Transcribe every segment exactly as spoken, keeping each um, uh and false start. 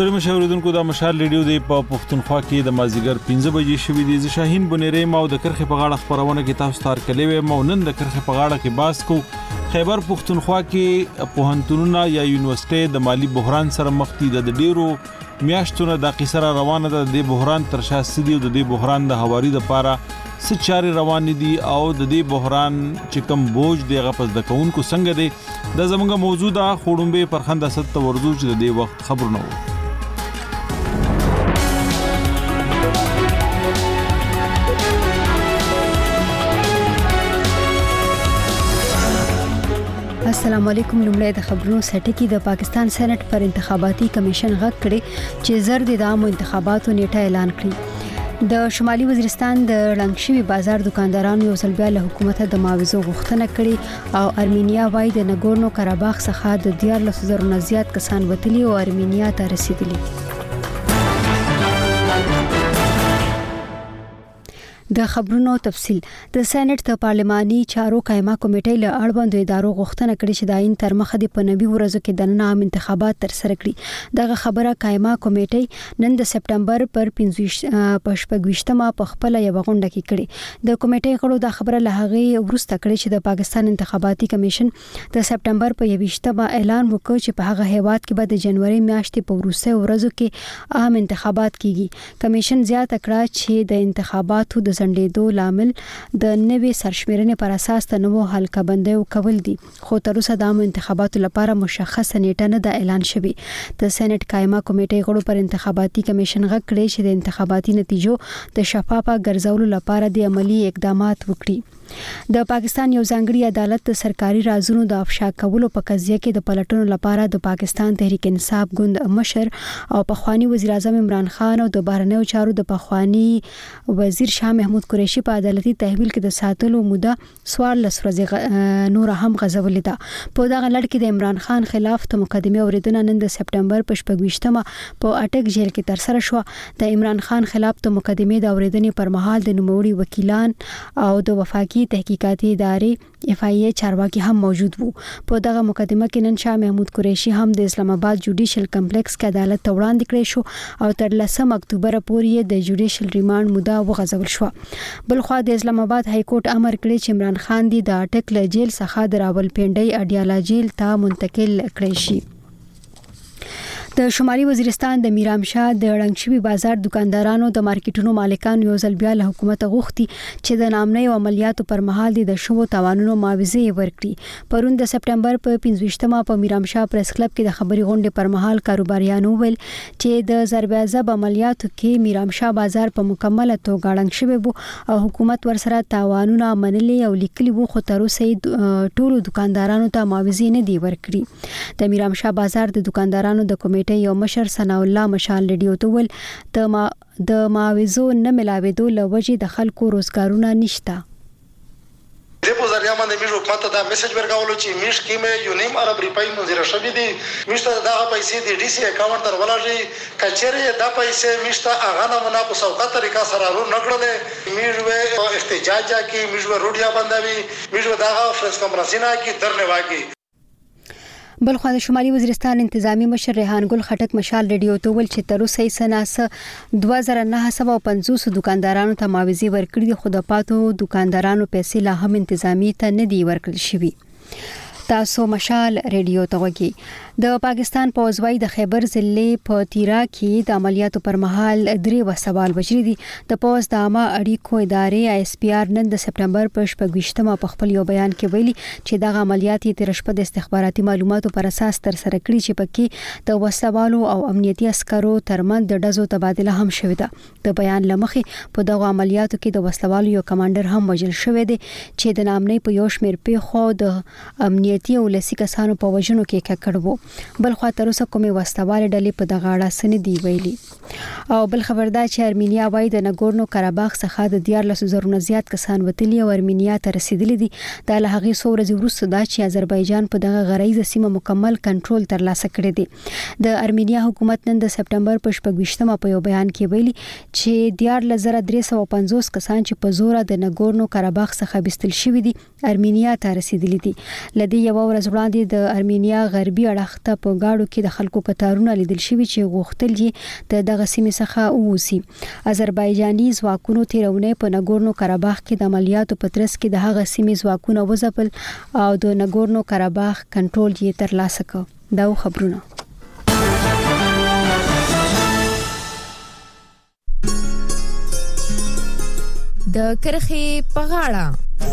ستړي مشاوریدونکو د مشال ریډیو دی په پښتونخوا کې د مازیګر پنځه بجې شوې دي. ز شاهین بنيري مو د کرخه په غاړه خبرونه کې تاسو تار کلیوي مو نن د کرخه په غاړه کې باس کو. خیبر پښتونخوا کې پوهنتونونه یا یونیورسيټي د مالی بحران سره مخ دي. د ډیرو میاشتونو د قصره روانه ده. د بحران تر شا سدي او د بحران د حواري د پاره سچاري روان دي او د دې بحران چې کوم بوج دی غپس د کونکو څنګه دی د زمونږ موجوده خوړمبه پرخنده ست ورزو چې د دې وخت خبرونه وو. السلام علیکم. لومړی د خبرونو سټکی د پاکستان سېنات پر انتخاباتي کمیشن غږ کړي چې زر د عامو انتخاباتو نیټه اعلان کړي. د شمالي وزیرستان د لنګشوي بازار دکاندارانو یو ځل بیا له حکومت د معاوضو غوښتنه کړې او ارمینیا وايي د نګورنو قرهباغ څخه د دیارلس زره نه زیات کسان وتلي او ارمینیا ته رسیدلي. د خبرونو تفصيل. د سېنات ته پارلماني چارو قائمه کمیټې له اړوندو ادارو غوښتنه کړې چې د عین تر مخه د پنځه ورځو کې د نام انتخابات تر سره کړي. دغه خبره قائمه کمیټې نن د سپټمبر پر پنځه په خپل یو غونډه کې کړې. د کمیټې غړو د خبره له هغه ورسته کړې چې د پاکستان انتخاباتي کمیشن د سپټمبر په یويشتمه اعلان وکړ چې په هغه هیواد کې به د جنوري میاشتې په وروستي ورځو کې عام انتخابات کیږي. کمیشن زیاته کړه چې د انتخاباتو د سندېدو لامل د نوې سرشمیرنې پر اساس د نوو حلقه بندیو کول دي، خو تر اوسه د عامو انتخاباتو لپاره مشخصه نیټه نه ده اعلان شوې. د سېنات قائمه کمیټې غړو پر انتخاباتي کمیشن غږ کړی چې د انتخاباتي نتیجو د شفافه ګرځولو لپاره د عملی اقدامات وکړي. د پاکستان یو ځانګړي عدالت د سرکاري رازونو د افشا کولو په قضیه کې د پلټنو لپاره د پاکستان تحریک انصاف ګوند مشر او پخوانی وزیر اعظم عمران خان او د بهرنیو چارو د پخوانی وزیر شاه محمود قریشي په عدالتي تحویل کې د ساتلو موده سوال لسرځي نور هم غزولې ده. په دغه لړ کې د عمران خان خلاف د مقدمه اوریدنه نن د سپټمبر په شپږمه په اټک جیل کې تر سره شو. د عمران خان خلاف د مقدمه د اوریدنې پر مهال د نوموړي وکیلان او د وفاقي تحقیقاتي ادارې اف آی ای چارواکي هم موجود وو. په دغه مقدمه کې نن شاه محمود قریشي هم د اسلام آباد جوډیشل کمپلیکس کې عدالت ته وړاندې کړی شو او تر لسم اکتوبر پورې د جوډیشل ریماند موده وغځول شو. بلخوا د اسلام آباد های کورټ امر کړی چې عمران خان دی د اټک له جیل څخه د راولپنډي اډیالا جیل ته منتقل کړی شي. د شمالي وزیرستان د میرامشاه د لنګشوي بازار دکاندارانو د مارکیټونو مالکان یو ځل بیا له حکومت غوښتي چې د نامنۍ عملیاتو پر مهال د شوو تاوانونو معاوضه ورکړي. پرون د سپټمبر په پنځه په میرامشاه پریس کلب کې د خبري غونډې پر مهال کاروباریانو ویل چې د ضربازب عملیاتو کې میرامشاه بازار په مکمله توګه ړنګ شوی وو او حکومت ورسره تاوانونه منلي او لیکلي وو، خو تر اوسه ټولو دکاندارانو ته معاوضه نه دی ورکړي. د میرامشاه بازار د دکاندارانو د کمیټې یو مشر ثنا الله مشال ریډیو ته ول د ما د معاوضو نه ملاوېدو لوجې د خلکو روزګارونه نشته. د په ذریعہ باندې موږ حکومت ته دا میسج ورکولو چې موږ کیمه یو نیم ارب ریپای منځره شوې دي. موږ ته دا پیسې د ډي سي اکاونټ تر ولړي کچېره دا پیسې موږ ته هغه نه منا په سوکا طریقه سره ورو نکړلې. موږ و احتجاج کی موږ و روډیا باندې موږ دا فرنس کانفرنسینا کی درنه واګي. بلخو د شمالي وزیرستان انتظامی مشر ریحان ګل خټک مشال ریډیو ته ول چې تر اوسه سناس دوه زره نه سوه پنځوس دکاندارانو ته معاوضه ورکړي دي، خو د پاتو دکاندارانو پیسې لا هم انتظامی ته نه دی ورکړل شوی. تاسو مشال ریډیو ته وګورئ. د پاکستان پوځوي د خیبر ضلع په تیرا کې د عملیاتو پر مهال درې وسوال وجري دي. د پوز د عامه اړیکو ادارې آی اس پی آر نن د سپټمبر په شپږمه په خپل یو بیان کې ویلي چې دغه عملیات یې تر شپه د استخباراتي معلوماتو پر اساس تر سره کړي چې پکې د وسوالو او امنیتي عسکرو ترمن د ډزو تبادله هم شوې ده. د بیان لمخې په دغه عملیاتو کې د وسوالو یو کمانډر هم وژل شوی دی چې د نامنۍ په یو شمېر پیښو د امنیتي او لسی کسانو په وژنو کې ککړ وو. بل خو تر اوسه کومې واستواله ډلې په دغه اړه سن دی ویلي. او بل خبردار چې ارمینیا وايي د نګورنو قرهباغ څخه د دیارلس زره نه زیات کسان وتلي او ارمینیا ته رسیدلي دي. دا له هغې څو ورځې وروسته ده چې آذربایجان په دغه غرایزه سیمه مکمل کنټرول ترلاسه کړی دی. د ارمینیا حکومت نن د سپټمبر په شپږمه په یو بیان کې ویلي چې دیارلس زره درې سوه پنځوس کسان چې په زوره د نګورنو قرهباغ څخه بستل شوي دي ارمینیا ته رسیدلي دي. لدې یو ورځ وړاندې د ارمینیا غربي اړخ ته په گاډو کې د خلکو کتارونه لیدل شوي چې غوښتل یې د دغه سیمې څخه ووسی. آذربایجاني ځواکونو تیرونه په نګورنو کاراباخ کې د عملیاتو په ترڅ کې د هغه سیمې ځواکونه وځپل او د نګورنو کاراباخ کنټرول یې ترلاسه کړ. دا خبرونه د کرخي په غاړه.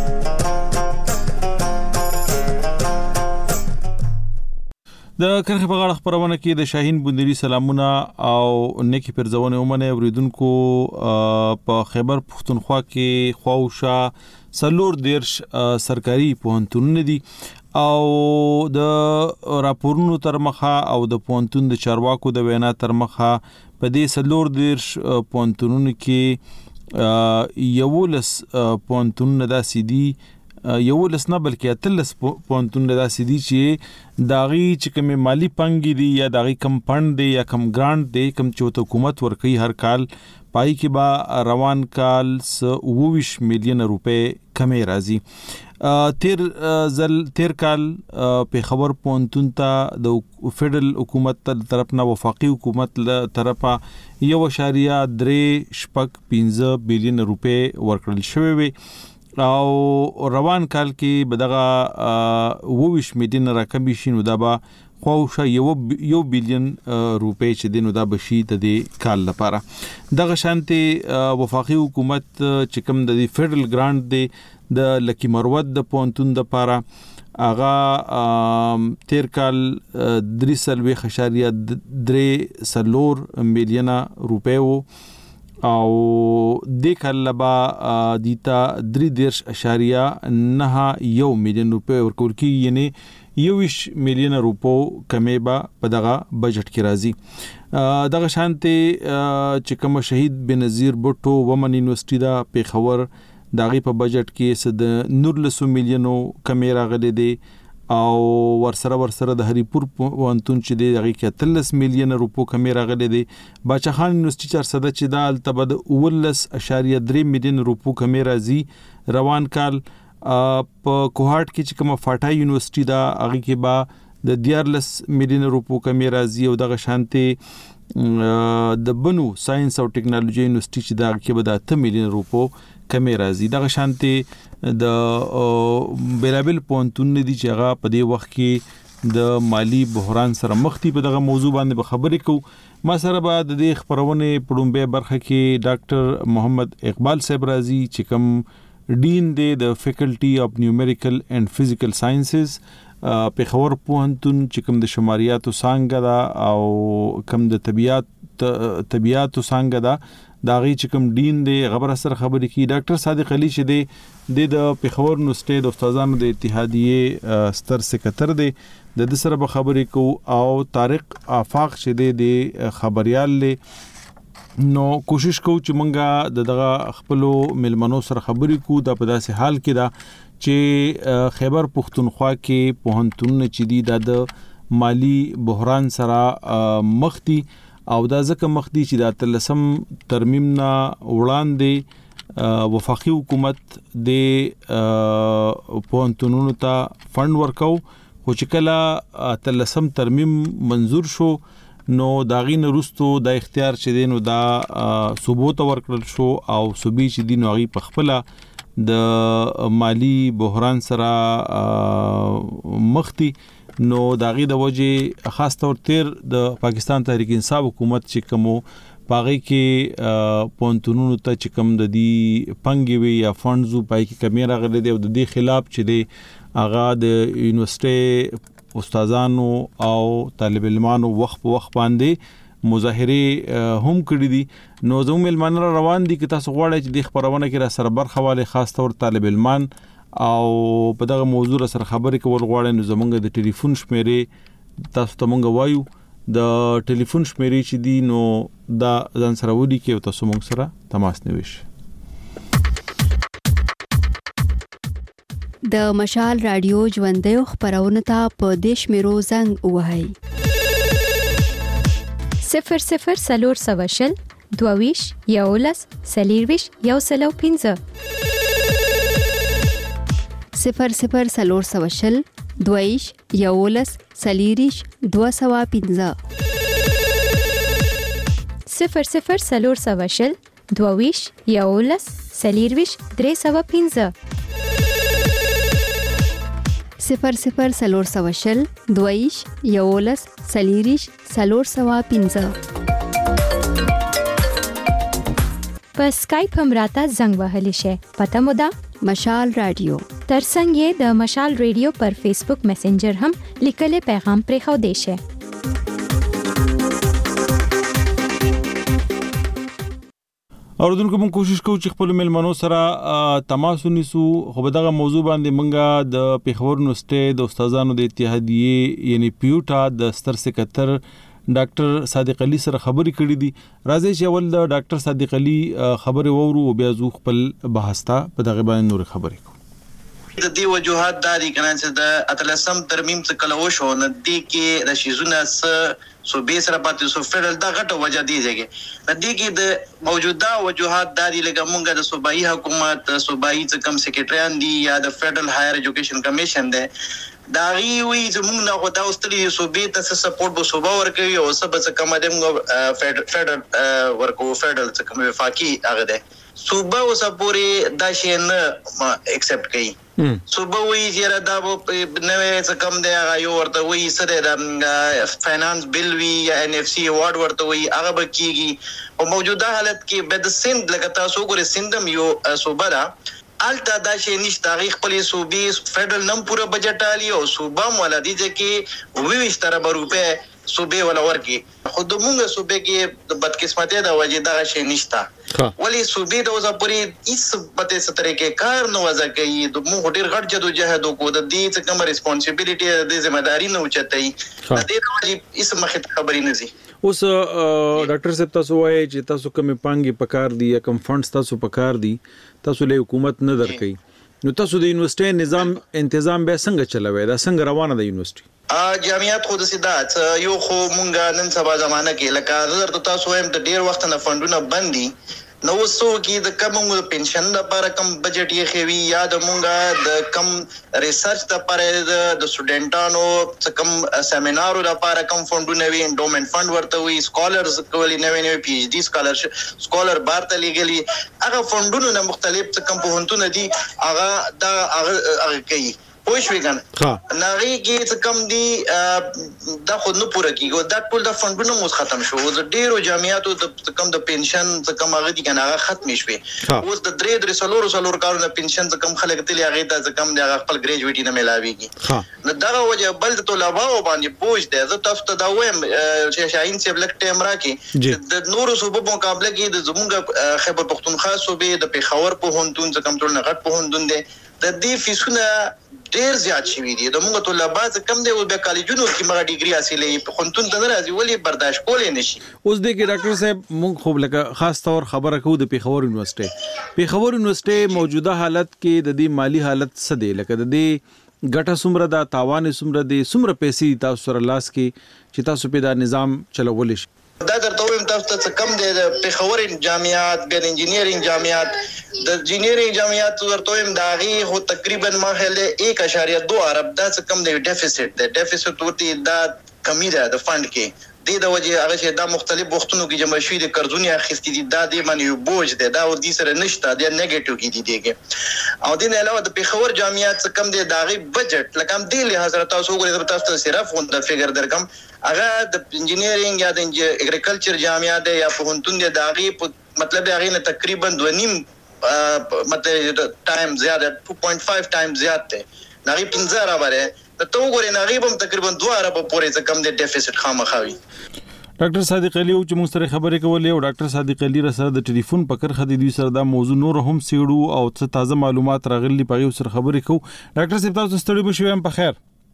د کرخي په غاړه خبرونه کې د شاهین بندري سلامونه او نیکی پرځونه ومنه اوریدونکو. په خیبر پختونخوا کې خواوشا سلور دیرش سرکاري پوهنتونونه دي او د راپورونو تر مخه او د پوهنتون د چارواکو د وینا تر مخه په دې سلور دیرش پوهنتونونو کې یولس پوهنتونونه داسې دي یولس نه بلکې اتلس پوهنتونونه داسې دي چې داغي چې کوم مالی پنګي دي یا داغي کم فند دي یا کم ګرانټ دي کم چې حکومت ورکوي هر کال پای کې با روان کال ویش میلیون روپے کمې راځي. تیر زل تیر کال په خبر پونتون ته د فدرال حکومت تر طرف نه وفاقي حکومت له طرفه یو اشاریه درې شپږ پنځه بیلیون روپے ورکړل شوی وي او روان کال کې بدغه ویش میلیون رقم شینو دا با خواوشا یو یو بیلیون روپے چې دینو دا بشي د دې کال لپاره. دغه شانتي وفاقي حکومت چې کوم د فدرال ګرانټ دی د لکی مروت د پونتون د پاره اغا تیر کال درې سلوي خشاریه درې سلور میلیون روپے وو او د کال لبا دیتا درې دیرش اشاریه نه یو میلیون روپے ورکول کی یعنی یوش میلیون روپو کمې با په دغه بجټ کې راځي. دغه شانتي چې کوم شهید بنظیر بوټو ومن یونیورسيټي دا پیښور داغي په بجټ کې صد نورلسو میلیونو کمې راغلي دي او ورسره ورسره د هریپور پوهنتون چې دی دغه کې تلس میلیون روپو کمې راغلي دي. باچا خان یونیورسيټي چارسده چې دا التبد اولس اشاریه درې میلیون روپو کمې راځي. روان کال په کوهارت کې چې کومه فاټا یونیورسيټي دا هغه کې با د دیارلس میلیون روپو کمې راځي او دغه شانتي د بنو ساينس او ټیکنالوژي یونیورسيټي چې دا کې به د اته میلیون روپو کمې راځي. دغه شانتي د بیلابل پونتون دي چې هغه په دې وخت کې د مالی بحران سره مخ دي. په دغه موضوع باندې به خبرې کوو. ما سره به د دې خبرونه پړومبه برخه کې ډاکټر محمد اقبال صاحب راځي چې کوم ډین دی د فیکلټي اف نیومریکل اینڈ فزیکل ساينسز په خبر پوهنتون چې کوم د شماریاتو څنګه دا او کوم د طبيعت طبيعتو څنګه دا داغي چې کوم ډین دی خبر سره خبرې کی. ډاکټر صادق علي چې دی د پیښور یونیورسيټي د استادانو د اتحادیه ستر سکرټر دی د د سره به خبرې کو او طارق آفاق چې دی د خبريال له نو کوشش کو چې مونږه د دغه خپلو ملمنو سره خبرې کو د په داسې حال کې دا چې خیبر پختونخوا کې پوهنتون چې دی د مالی بحران سره مخ دي او دا ځکه مخ دي چې د تلسم ترمیم نه وړاندې وفاقي حکومت د پوهنتونونو ته فند ورکاو خو چې کله تلسم ترمیم منظور شو نو داغین روستو د اختیار چې دینو دا صوبو ته ورکړل شو او صوبې چې دینو غي په خپل د مالی بحران سره مختی نو داغي د وجه خاص طور تیر د پاکستان تحریک انصاف حکومت چې کومو پاغي کې پونتونونو ته چې کوم د دی پنګي وی یا فندزو پای کې کمی راغلي دی او د دې خلاف چې دی اغا د یونیورسيټي استادانو او طالب علمانو وخت په وخت باندې مظاهره هم کړی دي. نو زموږ ملمان روان دي چې تاسو غواړئ چې د خبرونه کې را سره برخه والے خاص طور طالب علمان او په دغه موضوع سره خبرې کول غواړئ نو زمونږ د ټلیفون شمیرې تاسو ته مونږ وایو. د ټلیفون شمیرې چې دی نو دا ځان سره ودی کې تاسو مونږ سره تماس نیوي. د مشال رادیو ژوندې خبرونه ته په دیش میرو زنګ وهاي صفر صفر سلور سواشل دوویش یولس سلیرویش یو سلو پینځه صفر صفر سلور سواشل دویش یولس سلیریش دوه سوه پنځه صفر صفر څلور سوه شل دوه یولس سلیریش درې سوه پنځه صفر صفر څلور سوه شل دوه یولس سلیریش څلور سوه پنځه. په اسکایپ هم راته زنګ وهلی شي. پته مو ده مشال رادیو. ترڅنګ یې د مشال رادیو پر فیسبوک میسنجر هم لیکلي پیغام پرې خو دی شي. اوردونکو موږ کوشش کوو چې خپل ملمنو سره تماس ونیسو. خو په دغه موضوع باندې موږ د پیښور یونیورسيټي د استادانو د اتحادیې یعنی پیوټا د ستر سکرټر ډاکټر صادق علي سره خبرې کړې دي. راځي چې اول د ډاکټر صادق علي خبرې وورو او بیا زو خپل بحث ته په دغه باندې نور خبرې کوو. د دې وجوهات داري کنه چې د اتلسم ترمیم څخه کلو شو نه دي کې د شیزونه س سو به سره پاتې سو فدرال دا غټه وجه دی ځکه د دې کې د موجوده وجوهات داري لکه مونږ د صوبایي حکومت صوبایي څخه کم سیکریټریان دي یا د فدرال هایر ایجوکیشن کمیشن دی دا غي وی زمونږ نه خو دا اوستري صوبې ته سپورټ بو صوبا ورکوي او سبا څخه کم د فدرال ورکو فدرال څخه کم وفاقي هغه دی صوبا او سپوري دا شي نه ایکسپټ کوي. صوبه وی چې دا نوې څه کم دی هغه یو ورته وی سره د فاینانس بل وی یا ان اف سی ایوارډ ورته وی هغه بکیږي او موجوده حالت کې بد سند لکه تاسو ګورئ سندم یو صوبه دا الته دا شي نشته تاریخ په صوبې فدرال نم پورا بجټ علی او صوبه ولادي چې ویش تر روپے صوبې ولا ورکی خود مونږه صوبې کې د بدقسمتۍ د وجې دا شي نشته ولی صوبې د وځه پوری هیڅ پته سترې کې کار نه وځه کوي د مونږ ډیر غټ جدو جهاد کو د دې څخه کوم ریسپانسیبিলিټي د ځمېداري نه اوچتای د دې د وجې هیڅ مخه خبرې نه زی. اوس ډاکټر صاحب تاسو وایي چې تاسو کومه پانګي پکار دي یا کوم فندز تاسو پکار دي تاسو له حکومت نه درکې نو تاسو د یونیورسيټي نظام تنظیم به څنګه چلوي دا څنګه روانه ده یونیورسيټي ا جامعات خود سیدات یو خو مونږه نن سبا زمانہ کې لکه زړه تاسو هم د ډیر وخت نه فندونه بندي نو وسو کې د کم د پنشن لپاره کم بجټ یې خوي یا د مونږه د کم ریسرچ لپاره د سټوډنټانو کم سیمینارو لپاره کم فندونه وی انډومنت فند ورته وی سکالرز کولی نوې نوې پی ایچ ډی سکالرشپ سکالر بارته لګلی هغه فندونه مختلف کم په هنتونه دي هغه دا هغه کوي پوه شوې کنه ناغي کې څه کم دي دا خود نه پوره کیږي دا ټول د فندونو مو ختم شو د ډیرو جامعاتو د کم د پنشن څه کم هغه دي کنه هغه ختم شوي اوس د درې درې سلور سلور کارونه پنشن څه کم خلک تلي هغه د څه کم د خپل ګریجویټي نه ملاويږي نو دا وجه بل د طلباو باندې بوج دی زه تاسو ته دا وایم چې شاهین سی بلک ټیم راکې د نورو صوبو په مقابله کې د زمونږ خیبر پختونخوا صوبې د پیښور په هوندون څه کم ټول نه غټ په هوندون دی د دې فیسونه ډیر زیات شوي دي د موږ طلبات کم دی او د کالجونو کې مګه ډیګري حاصلې په خونتون ته راځي ولی برداشت کولای نشي. اوس د ډاکټر صاحب موږ خو لکه خاص طور خبره کوو د پیښور یونیورسيټي پیښور یونیورسيټي موجوده حالت کې د دې مالی حالت څه دی لکه د دې ګټه سمره دا تاوان سمره دی سمره پیسې تاسو سره لاس کې چې تاسو په دا نظام چلول شي دا درته وایم تاسو ته کم دی د پیښور جامعات ګن انجینیرینګ جامعات د انجینیرینګ جامعات ورته وایم دا غي هو تقریبا ماهله یک اشاریه دو ارب دا کم دی ډیفیسټ د ډیفیسټ ورته دا کمی ده د فند کې د د وجه هغه چې دا مختلف وختونو کې جمع شوی د قرضونی اخیستي دي دا د منی بوج دی دا ور دي سره نشته د نیگیټیو کې دي دیګه او د نه علاوه د پیښور جامعات کم دی دا غي بجټ لکه د حضرت تاسو وګورئ تاسو صرف وند فګر درکم هغه د انجینیرینګ یا د اګریکلچر جامعات یا په هنتون دی دا غي مطلب هغه نه تقریبا دوه نیم مطلب ټایم زیاده two point five ټایم زیاته نغي پنځه راوړې ته وګورئ نغي هم تقریبا دوه ارب پورې څه کم د ډیفیسټ خامخاوي. ډاکټر صادق علي او چې موږ سره خبرې کولې او ډاکټر صادق علي سره د ټلیفون په کرخه د دوی سره دا موضوع نور هم سیړو او څه تازه معلومات راغلي په یو سره خبرې کوو. ډاکټر صاحب تاسو ستړي بشئ هم په خیر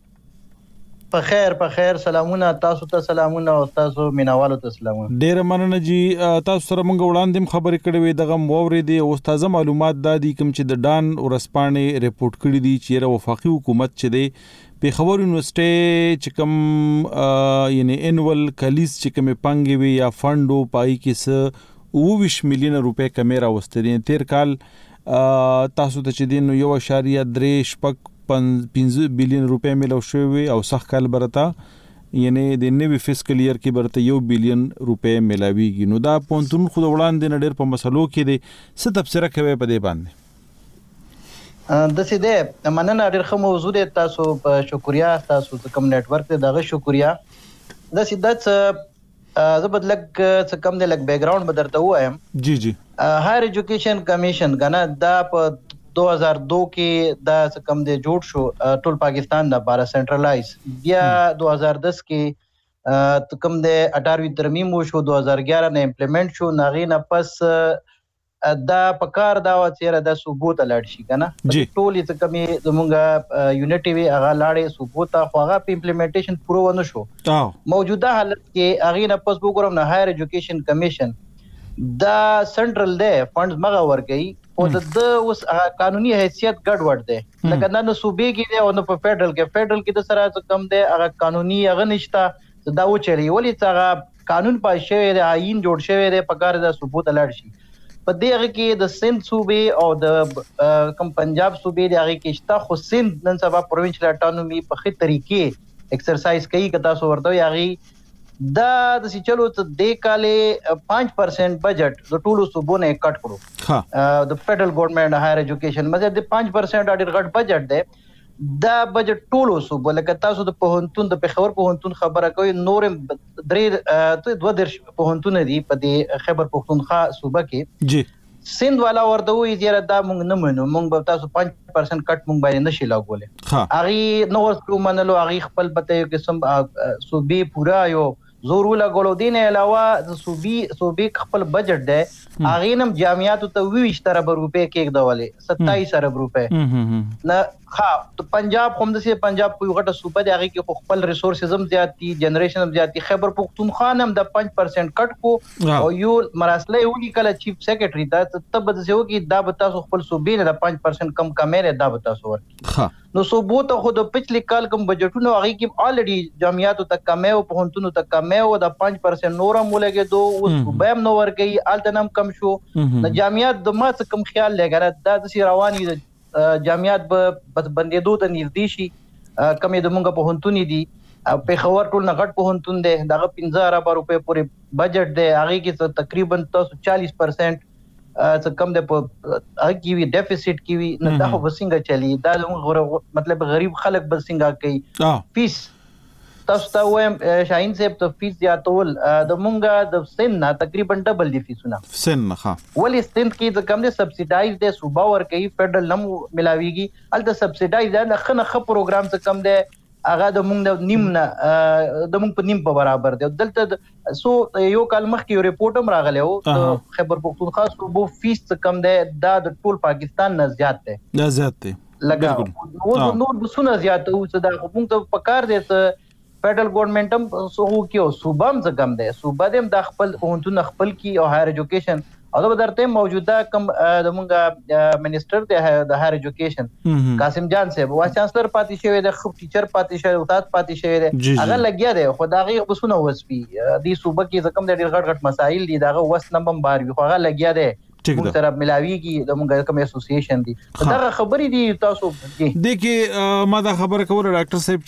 په خیر په خیر سلامونه تاسو ته سلامونه او تاسو مینوالو ته سلامونه. ډیر مننه جی تاسو سره موږ وړاندې خبرې کړې وې دغه موري دي او تازه معلومات دادي کوم چې د ډان ورسپانې ریپورت کړی دي چې ر وفاقي حکومت چې دی پیښور یونیورسيټي چې کوم یعنی انول کلیز چې کوم پنګي وي یا فندو پای کې س اوویش میلیون روپے کمیرا وستدي تیر کال تاسو ته چې دین یو اشاریه درې شپږ پنځه بلین روپۍ ملو شوی او سخت کال برتا یعنی د نوی فسکل ایئر کې برته یو بلین روپۍ ملاویږي. نو دا پونتون خو وړاندې نه ډېر په مسلو کې دي څه تفسیر کوي په دې باندې؟ د سې ده مننه ډېر ښه موضوع دی. تاسو په شکریا تاسو کوم نیټ ورک دی دغه شکریا. د سې د زه به لږ څه کم دی لږ بیک ګراوند به درته ووایم. جی جی هایر ایجوکیشن کمیشن کنه دا په دو هزار دو کې دا څه کم دی جوړ شو ټول پاکستان د بارا سنټرلایز. بیا دو هزار دس کې کم دی اٹھارویں ترمیم وشو، دو هزار گیارہ نه امپلیمنٹ شو. ناغې نه پس دا پکار دا و چې دا صوبو ته لاړ شي کنه ټول څه کمې زمونږ یونټي وی هغه لاړې صوبو ته، خو هغه په امپلیمنټیشن پوره ونه شو. موجوده حالت کې هغې نه پس وګورم نه هایر ایجوکیشن کمیشن دا سنټرل دی فنډز مغه ورکوي او د اوس قانوني حیثیت ګډوډ دی، لکه نه نه صوبې کې دی او نه په فیډرل کې. فیډرل کې د سره څه کم دی هغه قانوني هغه نشته دا وچلی ولې چې هغه قانون پاس شوی دی، آئین جوړ شوی دی، پکار دا صوبو ته لاړ شي. په دې هغه کې د سند صوبې او د کم پنجاب صوبې د هغه کې شته، خو سند نن سبا پروینشل اټانومي په ښه طریقې ایکسرسایز کوي. که تاسو ورته هغې دا داسې چلو چې دې کالې پانچ پرسنټ بجټ د ټولو صوبو نه کټ کړو د فیډرل ګورنمنټ هایر ایجوکیشن مزه د پانچ پرسنټ ډېر غټ بجټ دی. دا بجټ ټولو صوبو لکه تاسو د پوهنتون د پېښور پوهنتون خبره کوي، نور درې دوه دېرش پوهنتونونه دي په دې خیبر پښتونخوا صوبه کې. جی سند والا ورته وایي زیاره دا مونږ نه منو، مونږ به تاسو پانچ پرسنټ کټ مونږ باندې نشي لاګولی. هغې نه ورسکو منلو، هغې خپل پته یو قسم صوبې پوره یو زور ولګولو. دې نه علاوه د صوبې صوبې خپل بجټ دی هغې نه هم جامعاتو ته اووه ویشت اربه روپۍ کېږدولې، ستایس ارب روپۍ نه. ها پنجاب خو همداسې پنجاب په یو غټه صوبه دی هغې کې خو خپل ریسورسز هم زیات دي، جنریشن هم زیات دي. خیبر پښتونخوا نه هم د پنځ پرسنټ کټ کو او یو مراسله یې ولیکله چیف سیکرټري ته ته به داسې وکړي دا به تاسو خپل صوبې نه د پنځ پرسنټ کم کمی دی دا به تاسو ورکړي. نو صوبو ته خو د پچھلي کال کوم بجټونه هغې کې الریډي جامعاتو ته کمی او پوهنتونو ته کمی او د پنځ پرسنټ نور هم ولګېدو، اوس صوبه هم نه ورکوي، هلته نه هم کم شو. د جامعات د ما څه کم خیال دی کنه دا داسې روان وي جامعات به بندېدو ته نږدې شي. کمې د مونږ پوهنتون دي، پېښور ټول نه غټ پوهنتون دی، دغه پنځه اربه روپۍ پورې بجټ دی، هغې کې تقریبا تاسو چالیس پرسنټ څه کم دی په هغه کې وي ډیفیسټ کې وي. نو دا خو به څنګه چلي؟ دا زموږ مطلب غریب خلک به څنګه کوي؟ فیس تاسو ته وایم شاهین صاحب ته فیس زیاتول د مونږه د سند نه تقریبا ډبل دي فیسونه. سند نه ولې سند کې د کم دي سبسیډایز دی، صوبه ورکوي، فیډرل نه ملاویږي. هلته سبسیډایز دی نه ښه نه ښه پروګرام څه کم دی هغه د مونږ د نیم نه د مونږ په نیم په برابر دی. دلته سو یو کال مخکې یو رپورټ هم راغلی و د خیبر پښتونخوا صوبو فیس څه کم دی دا د ټول پاکستان نه زیات دی، دا زیات دی لکه اوس نور بسونه زیات او څه دا خو مونږ ته پکار دی چې فیډرل ګورنمنټ هم سو کې او صوبه هم څه کم دی، صوبه دې هم د خپل پوهنتون خپل کی او هایر ایجوکیشن او دا درته موجوده کم د مونږه منیسټر دی د هایر ایجوکیشن قاسم جان صاحب وایس چانسلر پاتې شوی دی، خو ټیچر پاتې شوی، استاد پاتې شوی دی، هغه لګیا دی خو دا هغې بسونه وسپي دې صوبه کې څه کم دی ډېر غټ غټ مسایل دي، د هغه وس نه هم بار وي خو هغه لګیا دی موږ سره ملاویږي د مونږ کوم اسوسییشن دي. دا خبرې دي تاسو د کې ما دا خبره کوله ډاکټر صاحب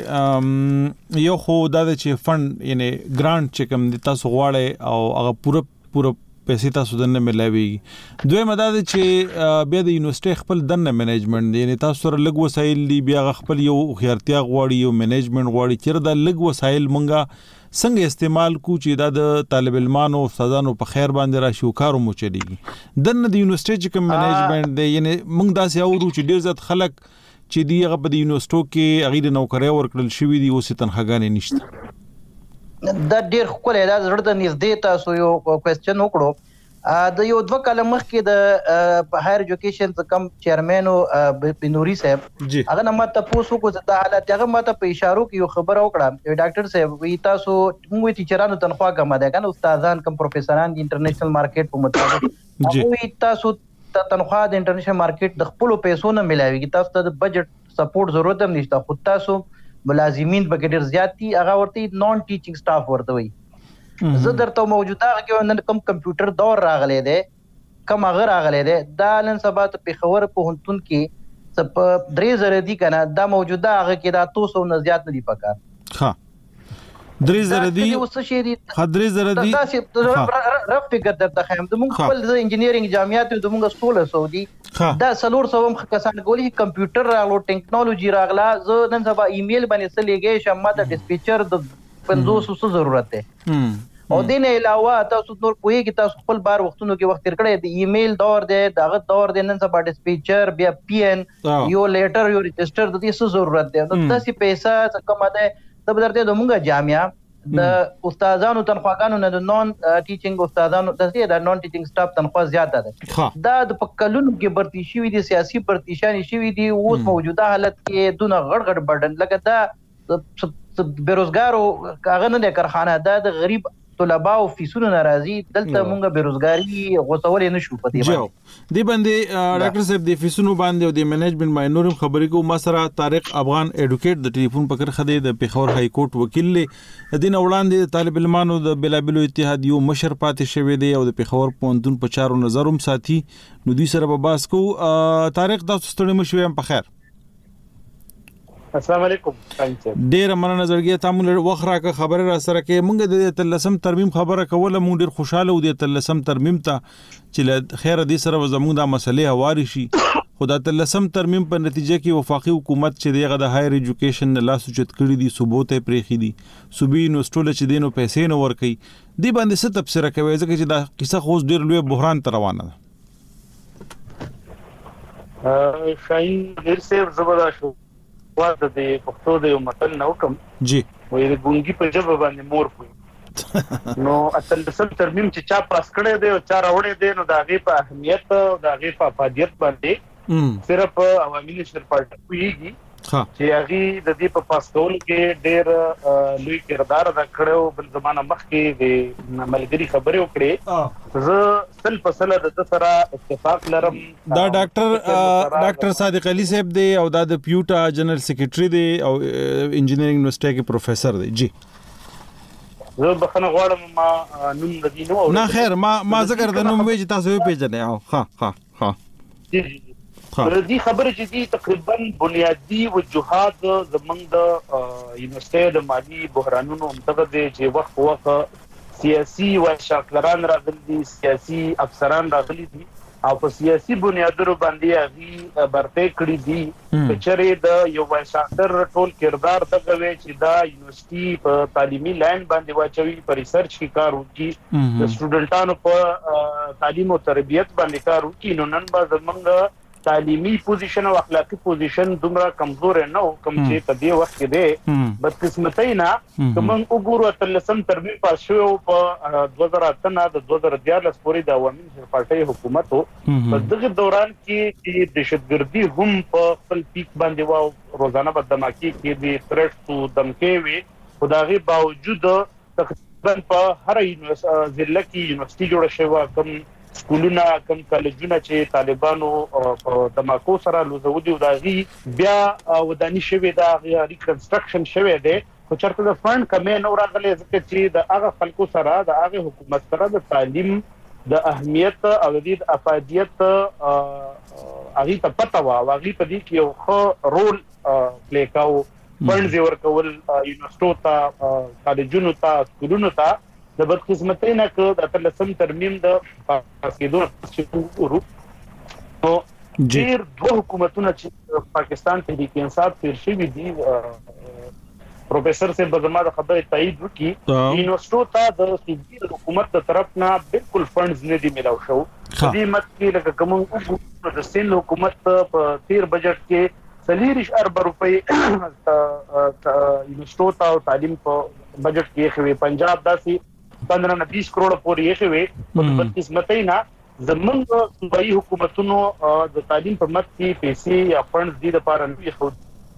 چې یو خو دا چې فند یعنی ګرانټ چې کوم دي تاسو غواړئ او هغه پوره پوره پیسې تاسو دنه ملاویږي. دویمه دا چې بیا د یونیورسيټي خپل دنه منیجمنت یعنی تاسو سره لږ وسایل دي، بیا خپل یو خیارتیا غواړي، یو منیجمنت غواړي چې دا لږ وسایل مونږه څنګه استعمال کو چې دا د طالب علمانو استادانو په خیر باندې راشي او کارو مو چلیږي. دنه د یونیورسيټي چې کوم منیجمنت دی یعنی مونږ داسې اورو چې ډېر زیات خلک چې دی هغه په یونیورسيټو کې هغې د نوکرۍ ورکړل شوي دي، اوس یې تنخواګانې نشته. دا ډېر ښکلی دا زړه ته نږدې تاسو یو کوېسچن وکړو. د یو دوه کاله مخکې د هایر ایجوکیشن څه کم چیرمن بنوري صاحب هغه نه ما تپوس وکړو چې دا حالت هغه ما ته په اشارو کې یو خبره وکړه، ډاکټر صاحب وایي تاسو موږ ټیچرانو تنخوا کمه ده کنه، استادان کم پروفیسوران د انټرنیشنل مارکیټ په مطابق هغوی تاسو تنخوا د انټرنیشنل مارکیټ د خپلو پیسو نه ملاویږي، تاسو ته د بجټ سپورټ ضرورت هم نشته، خو تاسو ملازمین به ډېر زیات دي، هغه ورته نان ټیچینګ سټاف ورته وایي. زه درته موجوده هغه نن کوم کمپیوټر دور راغلی دی، کوم هغه راغلی دی، دا نن سبا ته پېښور پوهنتون کې په درې زره دي کنه دا موجوده هغه کې دا توسو نه زیات نه دي پکار ها درې زره دي اوس شي دي درې زره دي دا چې رف فکر درته خیم د موږ خپل د انجینیرینګ جامعات د موږ سټول سعودي دا سلور سوم کسان کولی کمپیوټر راغلو ټیکنالوژي راغلا زه نن سبا ایمیل باندې سلېږم شمه د ډیسپیچر د پنځوس سو ضرورت ده او دین علاوه تاسو نور کوی کی تاسو خپل بار وختونو کې وخت تر کړی د ایمیل دور دی دغه دور دی نن سبا ډیسپیچر بیا پی ان یو لیټر یو رجستر د دې څه ضرورت دی نو تاسو پیسې څه کومه ده د بدرته د مونږه جامعه د استادانو تنخواګانو نه د نون ټیچینګ استادانو د دې د نون ټیچینګ سټاف تنخوا زیاته ده دا د پکلونو کې برتی شوی دي سیاسي پرتیشانی شوی دي اوس موجوده حالت کې دونه غړ غړ بردن لکه دا بیروزګارو هغه نه کارخانه دا د غریب طلبه او فیسونو ناراضي دلته مونږه بیروزګاری غوسول نه شو پتی باندې دی باندې ډاکټر صاحب د فیسونو باندې او د منیجمنت ماینورم خبرې کو ما سره طارق افغان ایډوکیټ د ټلیفون پکړ خدي د پیښور های کورټ وکیل له دین وړاندې طالب علمانو د بلابلو اتحاد یو مشر پاتې شوی دی او د پیښور پوهنتون په چارو نظروم ساتي نو دوی سره به باس کو طارق تاسو ستړي مشوي هم په خیر السلام علیکم ډیر مننه زړګي تاسو وخت راکه خبره را سره کې مونږ د تلسم ترمیم خبره کوله مونږ ډیر خوشاله و د تلسم ترمیم ته چې خیر دې سره زموږ د مسلې هواري شي خدا تلسم ترمیم په نتیجه کې وفاقي حکومت چې دغه د هایر ایجوکیشن نه لاس چت کړی دي ثبوت پرېخي دي صوبې یونیورسيټو چې دینو پیسې نه ورکي دی باندې څه تفسیر کوي ځکه چې دا کیسه خو ډیر لوی بحران ته روانه ده شاین ډیر سیف زبردست شو واده د پښتو د یو متل نو کوم جی وې د ګونګي په جبه باندې مور کوي نو اصل سم ترمیم چې چا پاس کړی دی او چا راوړی دی نو د هغې په اهمیت او د هغې په افادیت باندې صرف عوامي نشر پارټي پوهېږي چې هغې د دې په پاس کولو کې ډېر لوی کردار ادا کړی بل زمانه مخکې د ملګري خبرې وکړې زه سل په سله د ده سره اتفاق لرم دا ډاکټر ډاکټر صادق علي صاحب دی او دا د پیوټا جنرال سیکریټري دی او انجینیرینګ یونیورسيټي کې پروفیسور دی جی زه بخنه غواړم ما نوم د دې نو نه خیر ما ما ذکر د نوم وی چې تاسو یې پیژنئ او ها ها ها جی جی دې خبره چې دي تقریبا بنیادی وجوهات زمونږ د یونیورسيټي د مالی بحرانونو همدغه دي چې وخت وخت سیاسي وشاکلران راغلي دي سیاسي افسران راغلي دي او په سیاسي بنیادونو باندې هغه برته کړی دي چې چېرې د یو وشاکلر ټول کردار دغه وی چې دا یونیورسيټي په تعلیمي لاین باندې واچوي په ریسرچ کې کار وکړي د سټوډنټانو په تعلیم او تربیت باندې کار وکړي نو نن به زمونږ تعلیمی پوزیشن او اخلاقی پوزیشن دومره کمزور نه او کم چې په دې وخت کې دی بد قسمتۍ نه کوم وګورو تلسم ترمیم پاس شو په دوه زره اته نه د دوه زره دیارلس پورې د عوامي نشر پارټي حکومت په دغه دوران کې چې دهشتګردي هم په خپل پیک باندې و روزانه په دماکي کې د ترټ تو دمکې وي خدای باوجود تقریبا په هر ضلع کې یونیورسيټي جوړه شوی کوم سکولونه کم کالجونه چې طالبانو په دماکو سره لوزودي او داغي بیا ودانی شوی دا ریکنسټرکشن شوی دی خو چرته د فند کمې نو راغلي ځکه چې د هغه خلکو سره د هغه حکومت سره د تعلیم د اهمیت او د افادیت هغه ته پته و او هغه په دې کې یو ښه رول پلی کاوه فند ورکول یونیورسيټو ته کالجونو ته سکولونو ته د بد قسمتۍ نه که د تلسم ترمیم د پاسېدو ورو نو ډېر دوه حکومتونه چې پاکستان تحریک انصاف تیر شوي دي پروفیسر صاحب به زما د خبرې تایید وکړي یونیورسيټو ته د صوبې حکومت د طرف نه بالکل فنډز نه دي میلاو شو دې مت کې لکه کوم د سند حکومت په تیر بجټ کې څلوېښت اربه روپۍ یونیورسيټو ته تعلیم په بجټ کې خوي پنجاب داسې پندرہ نه بیس کروڑ پورې یې خوي په بد قسمتۍ نه زمونږ صوبایي حکومتونو د تعلیم په مت کې پیسې یا فنډز دي د لپاره نه خو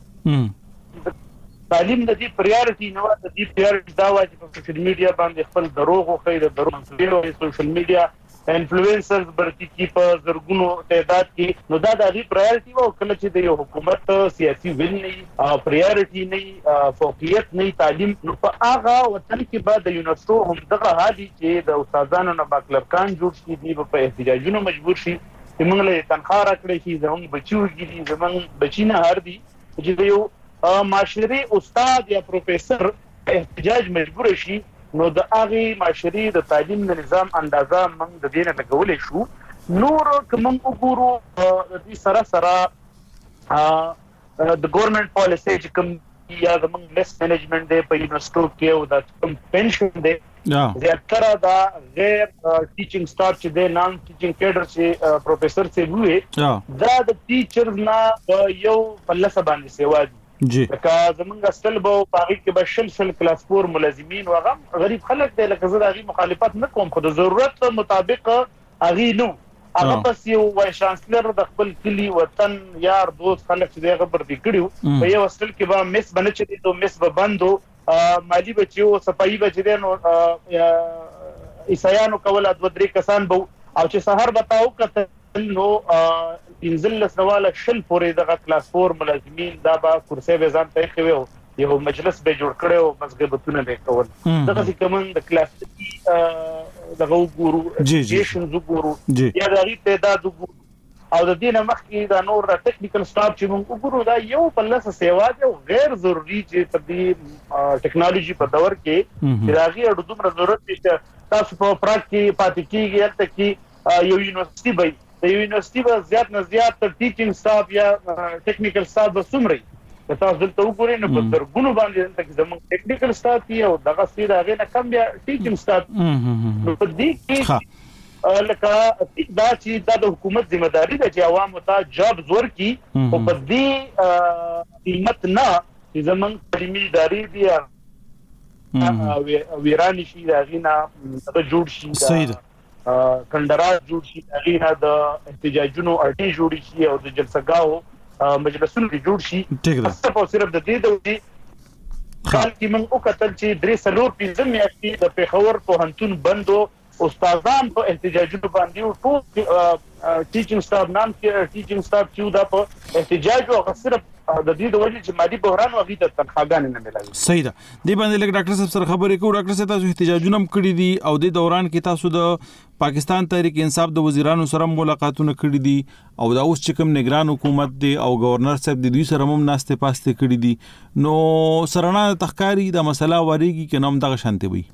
تعلیم د دې پریارټي نو د دې پریارټي دا وایي چې په سوشل میډیا باندې خپل دروغ او خیر دروغ او سوشل میډیا انفلوئنسرز برتی کی په زرګونو تعداد کې نو دا د دې پریارټي او کله چې د یو حکومت سیاسي ویل نه او پریارټي نه فوقیت نه تعلیم نو په هغه وطن کې بعد د یونیورسيټو هم دغه حالي چې د استادانو نه باکلرکان جوړ شي دي په احتجاجونو مجبور شي چې موږ له تنخواه راکړې شي زموږ بچو کې زموږ بچینه هر دي چې یو معاشري استاد یا پروفیسور احتجاج مجبور شي نو د هغه معاشري د تعلیم د نظام اندازه موږ د دینه لګولې شو نور کوم وګورو د دې سره سره د ګورنمنت پالیسي چې کوم یا د موږ لیس منیجمنت دی په یونیورسيټو کې او د کوم پنشن دی زیاتره دا غیر ټیچینګ سټاف چې دی نان ټیچینګ کیډر چې پروفیسور چې وي دا د ټیچرز نه یو پلسه باندې سیوا دي جی لکه زمونږ اصل به پاغي کې به شل شل کلاس فور ملازمین وغه غریب خلک دی لکه زه دغه مخالفت نه کوم خو د ضرورت مطابق اغي نو هغه پس یو وای شانسلر د خپل کلی وطن یار دوست خلک چې دغه پر دي کړیو په یو اصل کې به مس بنه چې دوه مس به بندو مالی بچو صفائی بچی نو عیسایانو کوله د درې کسان بو او چې سحر بتاو کته نو انزل سواله شل پورې دغه کلاس فور ملازمین دا با کرسي به ځان ته خوي یو مجلس به جوړ کړو مزګبتونه به کول دغه کوم د کلاس دغه ګورو جیشن زګورو یا د ری تعداد او د دینه مخکې دا نور د ټیکنیکل سټاف چې موږ وګورو دا یو پلس سیوا دی غیر ضروری چې تبدیل ټیکنالوژي په دور کې راغی او دومره ضرورت نشته تاسو په پراک کې پاتې کیږي البته کې یو یونیورسيټي به د یونیورسيټي به زیات نه زیات ټیچینګ سټاف یا ټیکنیکل سټاف به سمري تاسو دلته وګورئ نو په درګونو باندې دلته کې زموږ ټیکنیکل سټاف دی او دغه سیده هغه نه کم بیا ټیچینګ سټاف نو په دې کې لکه دا چې د حکومت ذمہ داری ده چې عوامو ته جاب زور کی او په دې قیمت نه چې زموږ تعلیمي ادارې دي ویرانی شي دغه نه جوړ شي صحیح کندرات جوړ شي اغینا د احتجاجونو اړتي جوړ شي او د جلسګاو مجلسونو جوړ شي په صرف د دې دوی خال کې موږ وکتل چې درې سلور پنځه میاشتې د پیښور په هنتون بندو استادان په احتجاجونو باندې او ټول ټیچینګ سټاف نام کې ټیچینګ سټاف چې دا په احتجاج او صرف د دې د وجې چې مادي بحران او غیته تنخواګان نه ملایي صحیح ده دی باندې لکه ډاکټر صاحب سره خبرې کوو ډاکټر صاحب تاسو احتجاجونه هم کړی دي او د دوران کې تاسو د پاکستان تحریک انصاف د وزیرانو سره ملاقاتونه کړی دي او دا اوس چې کوم نگران حکومت دی او گورنر صاحب د دوی سره هم ناشته پاسته کړی دي نو سرنا تخکاری دا مسله وریږي کې نوم دغه شانته وي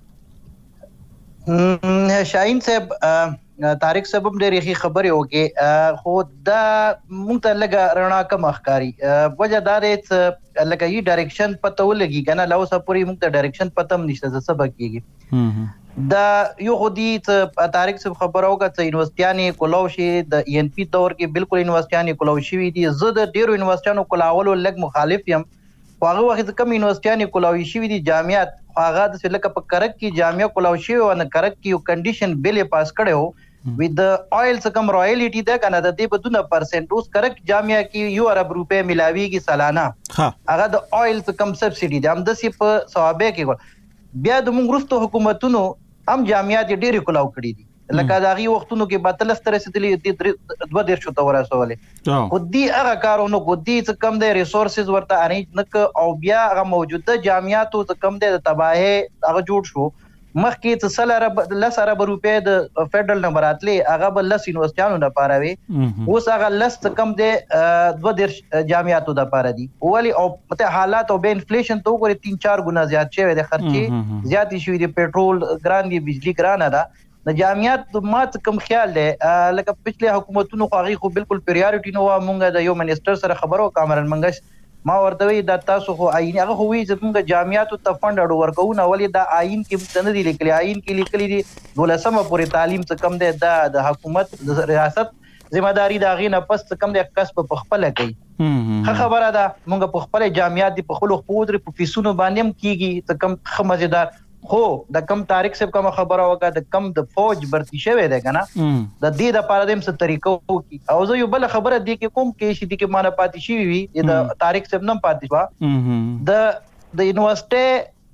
شاهین صاحب طارق صاحب هم ډېرې خبرې وکړي خو دا مونږ ته لږه رڼا کم ښکاري وجه دا دی چې لکه یي ډایرکشن پته ولګي کنه لا اوسه پورې مونږ ته ډایرکشن پته هم نشته څه سبق کیږي دا یو خودي ته طارق صاحب خبره وکړه چې یونیورسيټیانې کولاو شي د ای ان پی دور کې بالکل یونیورسيټیانې کولاو شي دي زه د ډیرو یونیورسيټیانو کولاولو لږ مخالف یم هغه وخت کم یونیورسيټیانې کولاوي شي دي جامعات هغه د لکه په کرک کې جامعه کولاو شي او نه کرک کې یو کنډیشن بیل پاس کړو with the oil کم رائلټي ده کنه د دې بدونه پرسنټ اوس کرک جامعه کې یو ارب روپے ملاويږي سالانه هغه د oil کم سبسيډي ده هم د سی په ثوابه کې بیا د موږ وروسته حکومتونو هم جامعات ډېری کولاو کړی دي لکه داغي وختونو کې باطل ستر رسیدلې د دوه ډیر شو تور رسولې خو دې هغه کارونو خو دې کم د ریسورسز ورته ارینج نک او بیا هغه موجوده جامعاتو کم د تباہه هغه جوړ شو مخکې ته سل لس ارب روپې د فدرل نمبر اتلې هغه بل لس یونیورسيټیانو نه پاروي اوس هغه لس کم د دوه ډیر جامعاتو د پاره دي ولی او مته حالات او به انفلیشن تو غوړي تین چار ګنا زیات شوی د خرچي زیات شوی د پېټرول ګران دی بجلی ګران ده د جامعات مات کم خیال له لکه پچله حکومتونو خو هغه خو بالکل پریورټی نو مونږه د یو منیسټر سره خبرو کامرن منګش ما ورته وی د تاسو خو آئین هغه خو وی چې موږ جامعاتو ته فند اډو ورکو نه ولې د آئین کې متند دي لیکلي آئین کې لیکلي دي دولسمه پورې تعلیم څخه کم ده د حکومت د ریاست ذمہ داری دا غي نه پس کم د کسب په خپل کوي ښه خبره ده موږ په خپل جامعات دي په خپل خپل پروفیسونو باندې هم کیږي ته کم خمزدار خو د کم تاریخ صاحب کوم خبره وکړه د کم د فوج برتی شوی دی کنه د دې د پاره د طریقو کی او زه یو بل خبره دی کې کوم کې شي دی کې مان پاتې شي وي د تاریخ صاحب نم پاتې وا د د یونیورسيټي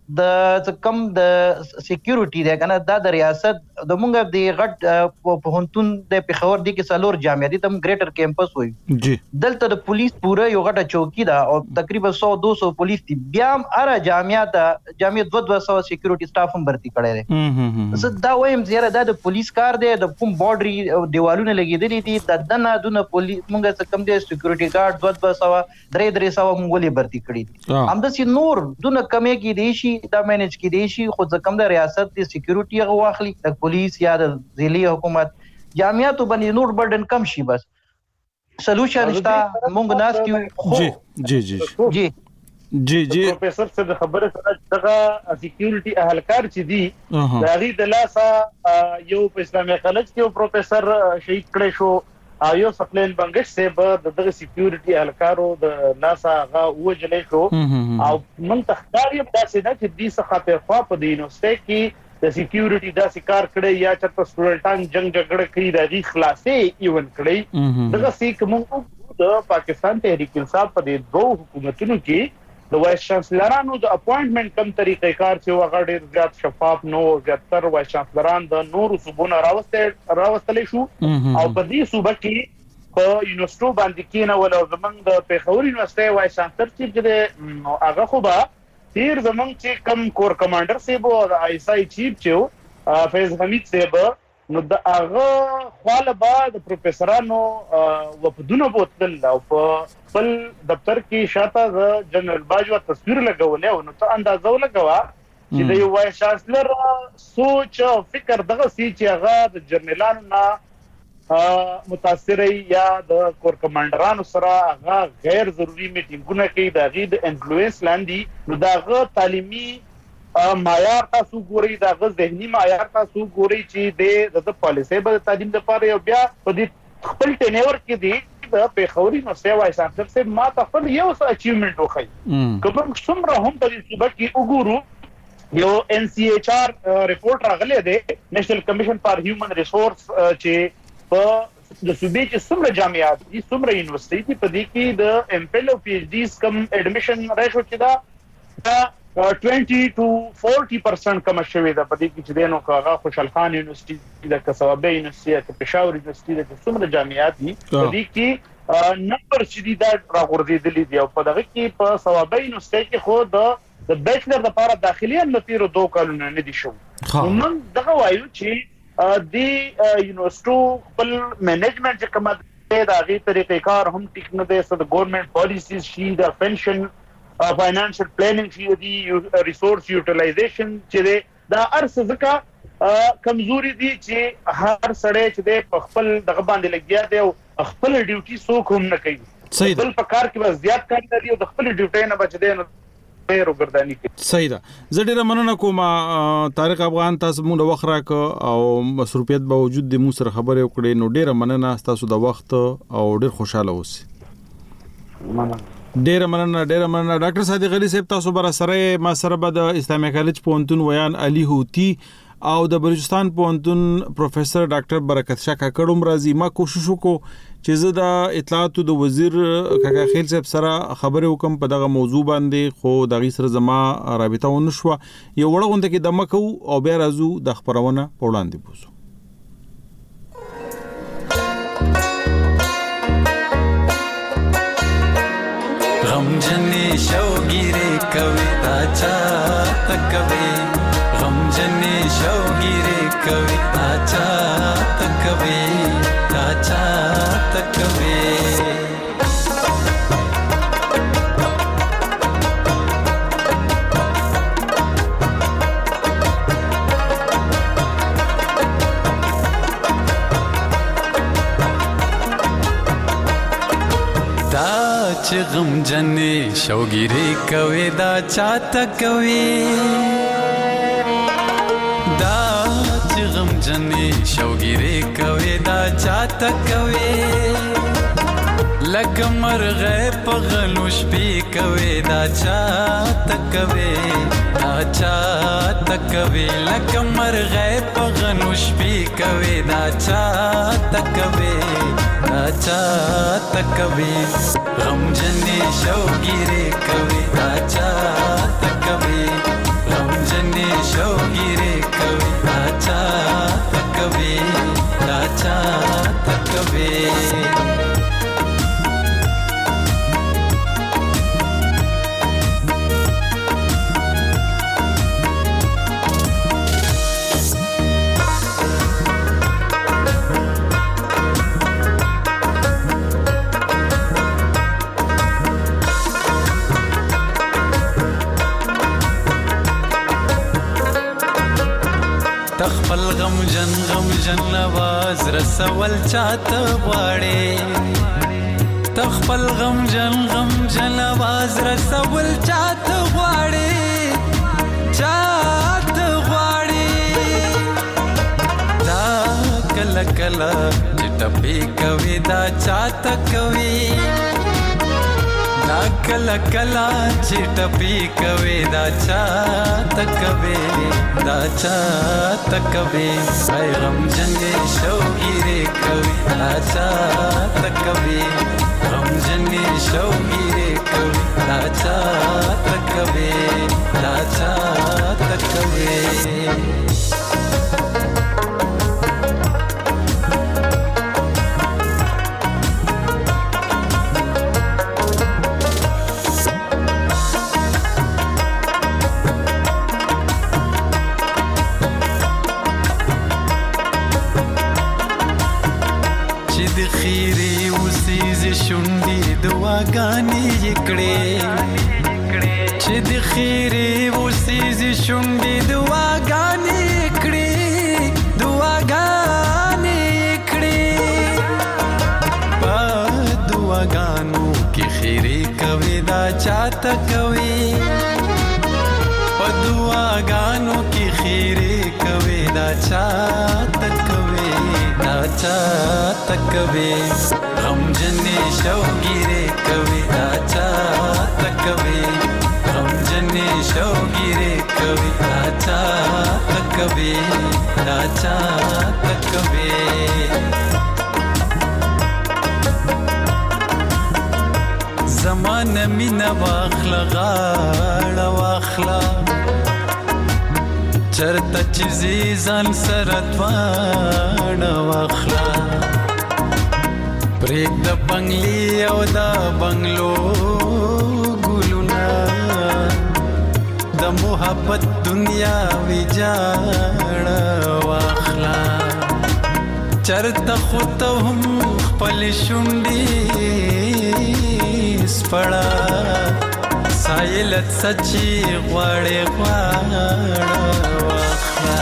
د کم د سکیورټي دی کنه دا د ریاست د مونږ د غټ په هونتون د پیښور دی کې څلور جامعه دي تم ګریټر کیمپس وي جی دلته د پولیس پوره یو غټه چوکي ده او تقریبا سو دو سو پولیس دي بیا هم اره جامعه ته جامعه دو دو سو سکیورټي سټاف هم برتي کړي دي زه دا وایم زیاده دا د پولیس کار دی د کوم بارډري دیوالونه لګیدلي دي د دنه دونه پولیس مونږ څه کم دي سکیورټي ګارد دو دو سو درې درې سو مونږ ولې برتي کړي دي همداسې نور دونه کمې کې دي شي دا مینج کې دي شي خو ځکه د ریاست د سکیورټي هغه واخلي د پولیس یا د ضلعي حکومت جامعاتو باندې نور برډن کم شي بس سولوشن شته مونږ ناس کیو جی جی جی جی جی جی پروفیسور څه خبره سره دغه سکیورټي اهلکار چې دي دا غي د لاسه یو په اسلامي کالج کې پروفیسور شهید کړي شو ایو سپلین بنگش سیب د دغه سکیورټي اهلکارو د ناسا غا وجلې شو او من تخکاری په داسې نه چې دې څخه په خوا په دینو سټ کې د سکیورټي د سکار کړي یا چرته سټوډنټان جنگ جګړه کوي د دې خلاصې ایون کړي دغه سیک موږ د پاکستان تحریک انصاف په دې دوه حکومتونو کې د وایس چانسلرانو د اپوینټمنټ کم طریقې کار چې وغه ډیر زیات شفاف نو زیاتر وایس چانسلران د نورو صوبونو راوستل راوستل شو او په دې صوبه کې په یونیورسيټو باندې کې نه ولر زمنګ د پیښور یونیورسيټي وایس چانسلر چې هغه خو به تیر زمنګ چې کم کور کمانډر سیبو او آی اس آی چیف چې فیض حمید سیب نو د هغه خپل بعد پروفیسورانو وپدونه بوتل او په خپل دفتر کې شاته جنرال باجوا تصویر لګولې او نو ته اندازو لګوا چې د یو وایس چانسلر سوچ او فکر دغه سي چې هغه د جنرالانو نه متاثر یا د کور کمانډرانو سره هغه غیر ضروري میټینګونه کوي د غي د انفلوئنس لاندې نو دغه تعلیمي معیار تاسو ګوري دغه ذهني معیار تاسو ګوري چې د د پالیسي په تعلیم لپاره یو بیا په دې خپل ټینور کې دی د پیښوري نو سیوا سانټر سه ما خپل یو څه اچیومنت وخی کوم څومره هم په دې صوبه کې وګورو یو ان سی ایچ آر ریپورت راغلی دی نېشنل کمیشن فار هیومن ریسورس چې په د صوبې کې څومره جامعات دي څومره یونیورسيټي په دې کې د ایم فل او پی ایچ ډیز کم اډمیشن ریشو چې دا twenty to forty percent کم شوی دا په دې کې چې دینو کاغه خوشحال خان یونیورسيټي د کسبه یونیورسيټي د پېښور یونیورسيټي د څومره جامعات دي په دې کې نمبر شدید راغورځېدلې دي او په دغه کې په ثوابه یونیورسيټي کې خو د د بیچلر لپاره داخلي ان تیر دوه کالونه نه دي شو نو دغه وایو چې د یونیورسيټو خپل منیجمنت چې کومه د هغه طریقې کار هم ټیک نه دي سره د ګورنمنت پالیسیز شي د پنشن فاینانشل پلانینګ شي دی ریسورس یوټیلایزیشن چې دا ارس ځکه کمزوري دي چې هر سړی چې د خپل دغه باندې لګیا دی او خپل ډیوټي څوک هم نه کوي خپل په کار کې بس زیات کار کوي او د خپل ډیوټي نه بچ دی نو ډېر وګردانی کوي صحیح ده زه ډېر مننه کوم طارق افغان تاسو موږ وخت راک او مصروفیت به وجود د مو سره خبرې وکړې نو ډېر مننه تاسو د وخت او ډېر خوشاله اوسئ مننه ډیر مننه ډیر مننه ډاکټر صادق علي صاحب تاسو بر سره ما سره د اسلامي کالج پونتون ویان علي هوتی او د بلوچستان پونتون پروفیسور ډاکټر برکت شاه کاکړم راځي ما کوشش وکړو چې زه د اطلاعاتو د وزیر کاکا خیل صاحب سره خبرې وکم په دغه موضوع باندې خو دغه سره زما رابطه ونه شو یو وړاندې کې د مکو او بیا راځو د خبرونه په وړاندې بوزو غم جنې شوګيره کوي تا چا تکوي غم جنې شوګيره کوي تا چا تکوي تا چا تکوي چې غم جنې شوګيره کوي دا چاته کوي دا چې غم جنې شوګيره کوي دا چاته کوي لکه مرغه په غلو شپې کوي دا چاته کوي دا چاته کوي لکه مرغه په غلو شپې کوي دا چاته کوي دا چاته کوي غم جنې شوګيره کوي دا چاته کوي غم غمجن غمجن आवाज رسول چاته غواړي تخپل غمجن غمجن आवाज رسول چاته غواړي چاته غواړي دا کله کله چې ټپي کوي دا چاته کوي دا کله کله چې ټپي کوي دا چاته کوي دا چاته کويای غمجن شوګيري کوي دا چاته کوي غمجن شوګيري کوي دا چاته کوي دا چاته کوي شونډي دواګانې یکړې چې د خیرې وسیزي شونډي دواګانې یکړې دواګانې یکړې په دواګانو کې خیرې کوي دا چاته کوي په دواګانو کې خیرې کوي دا چاته کوي دا چاته کوي غمجن شوګيري کوي دا چاته کوي غمجن شوګيري کوي دا چاته کوي دا چاته کوي زمانه مینا واخلا غاړه واخلا چرته چې ځان سره توانه واخلا پریک د بنگلی او د بنگلو ګلونا د محبت دنیا ویجاړه واخلا چرته خو ته هم خپل شونډې سپړه سایلت سچي غواړې غواړه واخلا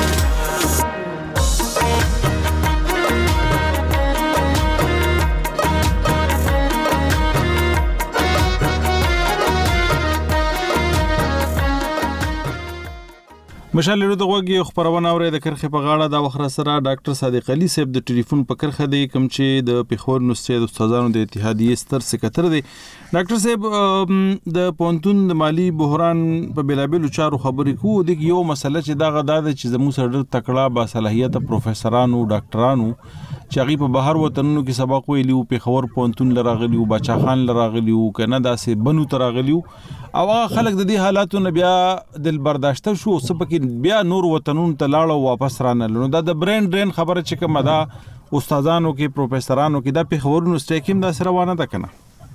مشال له دغه خبرونه اوري د کرخه په غاړه د وخره سره ډاکټر صادق علي صاحب د ټلیفون په کرخه دی کوم چې د پیښور نوستي د استادانو د اتحادیې ستر سکرټر دی ډاکټر صاحب د پونتون د مالی بحران په بلابل چارو خبرې کو د یو مسله چې دا غدا د چې زمو سره تکړه با صلاحیت پروفیسورانو ډاکټرانو چې هغه په بهر وطنونو کې سبق ویلو پیښور پونتون لراغلیو بچا خان لراغلیو کنه داسې بنو تراغلیو او هغه خلک د دې حالاتو نه بیا دل برداشت شو سبق بیا نور وطنونو ته لاړو واپس رانه دا د برین ډرین خبره چې کوم دا استادانو کې پروفیسورانو کې دا پیښور نوستي کې دا سره وانه ده کنه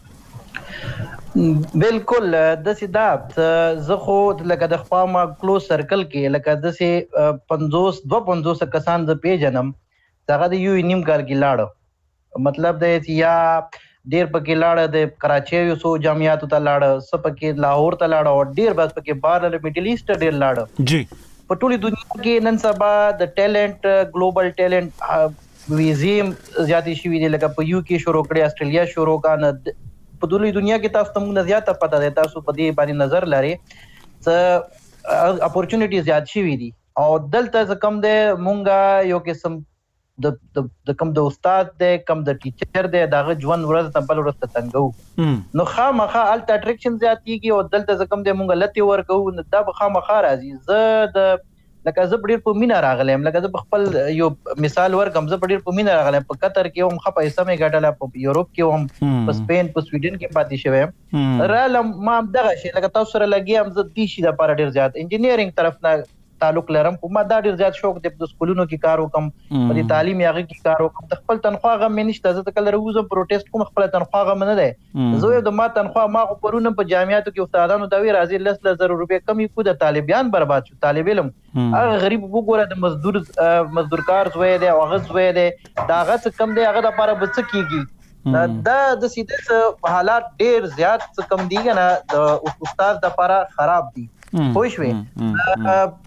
بالکل د سیدات زه خو لکه د خپل ما کلوز سرکل کې لکه د سي پنځوس دو پنځوس کسان د پیجنم دغه د یو نیم کال کې لاړو مطلب د یا ډیر پکې لاړه د کراچي یو سو جامعاتو ته لاړه سپکې لاهور ته لاړه او ډیر بس پکې بار له میډل ایست ډیر لاړه جی په ټولي دنیا کې نن سبا د ټیلنت ګلوبل ټیلنت ویزیم زیاتې شوې دي لکه په یو کې شروع کړي استرالیا شروع کانه په ټولي دنیا کې تاسو ته موږ زیاته پته ده تاسو په دې باندې نظر لري څه اپورچونټی زیات شوې دي او دلته کم ده مونږه یو قسم د د کم د استاد د کم د ټیچر د دغه ژوند ورځ ته بل ورځ ته تنګو نو خامخا الټ اټریکشن زیاتېږي او دلته کم د مونږ لتی ورکو دا خامخا راځي زه د لکه زه ډیر په مینا راغلم لکه زه خپل یو مثال ورکم زه ډیر په مینا راغلم په قطر کې هم خپه پیسې مې ګټله په یورپ کې هم په سپین په سویډن کې پاتې شوم رالم ما دغه شي لکه تاسو سره لګیم زه دې شي د پر ډیر زیات انجینیرینګ طرف نه تعلق لرم په ما دا ډیر زیات شوق د سکولونو کې کار وکم په تعلیم یاغه کې کار وکم خپل تنخواه غو مې نشته زه کله روزم پروټیست کوم خپل تنخواه غو نه ده زه یو د ما تنخواه ما پرونه په جامعاتو کې استادانو دا وی راځي لس لزر روپیا کمی کو د طالبان برباد شو طالب علم هغه غریب وګوره د مزدور مزدور کار زوی دی او هغه زوی دی دا هغه کم دی هغه لپاره بچ کیږي دا د سیده حالات ډیر زیات کم دي نه د استاد لپاره خراب دي خوښ وي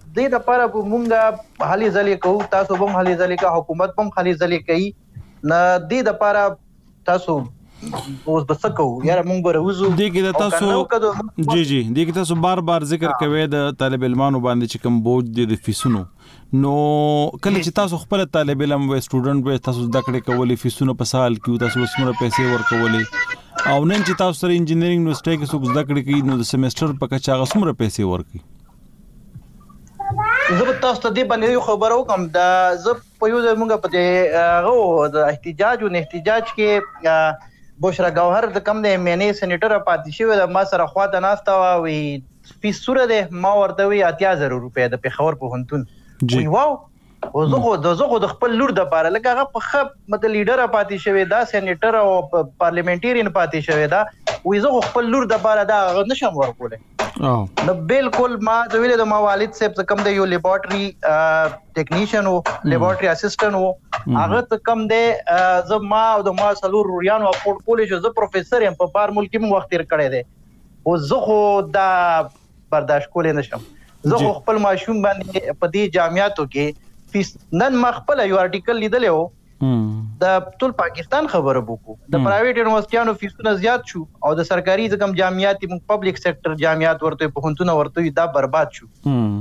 دې لپاره مونږه هلي ځلې کوو، تاسو هم هلي ځلې کوئ، حکومت هم هلي ځلې کوي. نه دې لپاره تاسو اوس بس کو یاره مونږ به روزو دې کې د تاسو جی جی دې کې تاسو بار بار ذکر کوي د طالب علمانو باندې چې کوم بوج دي د فیسونو. نو کله چې تاسو خپل طالب علم و سټوډنټ به تاسو زده کړې کولې فیسونو په سال کې تاسو وسمره پیسې ورکولې او نن چې تاسو سره انجینرینګ یونیورسيټي کې څوک زده کړې کوي نو د سیمستر په کچا غسمره پیسې ورکړي. زه تاسو ته دې باندې خبرو کوم دا زه په یو ځای مونږ په دې هغه د احتجاج او احتجاج کې بشرا گوهر د کم د ایم سېنیټر پاتې شوی د ما سره خواته ناسته وي فیس سوره ده ما ورته وی اتیا زره روپیا د پیښور په هنتون وی واو او زه خو د زه خو د خپل لور د پاره لکه هغه په خپ مت لیډر پاتې شوی دا سېنیټر او پارلیمنټریان پاتې شوی دا وی زه خپل لور د پاره دا نشم ورکولې. نو بالکل ما د ویل د ما والد صاحب کم د یو لیبارټري ټیکنیشن او لیبارټري اسسټنټ او هغه کم د زه ما او د ما سلور روریانو اپورټ کولې چې زه پروفیسور یم په بار ملک کې وخت تیر کړی دی او زه خو دا برداشت کولې نشم. زه خو خپل ماشوم باندې په دې جامعاتو کې فیس نن ما خپل یو ارټیکل لیدلی و د ټول پاکستان خبره وکړو د پرایویټ یونیورسيټیانو فیسونه زیات شو او د سرکاري ځکم جامعات موږ پبلک سېکټر جامعات ورته په هنتونه ورته دا برباد شو.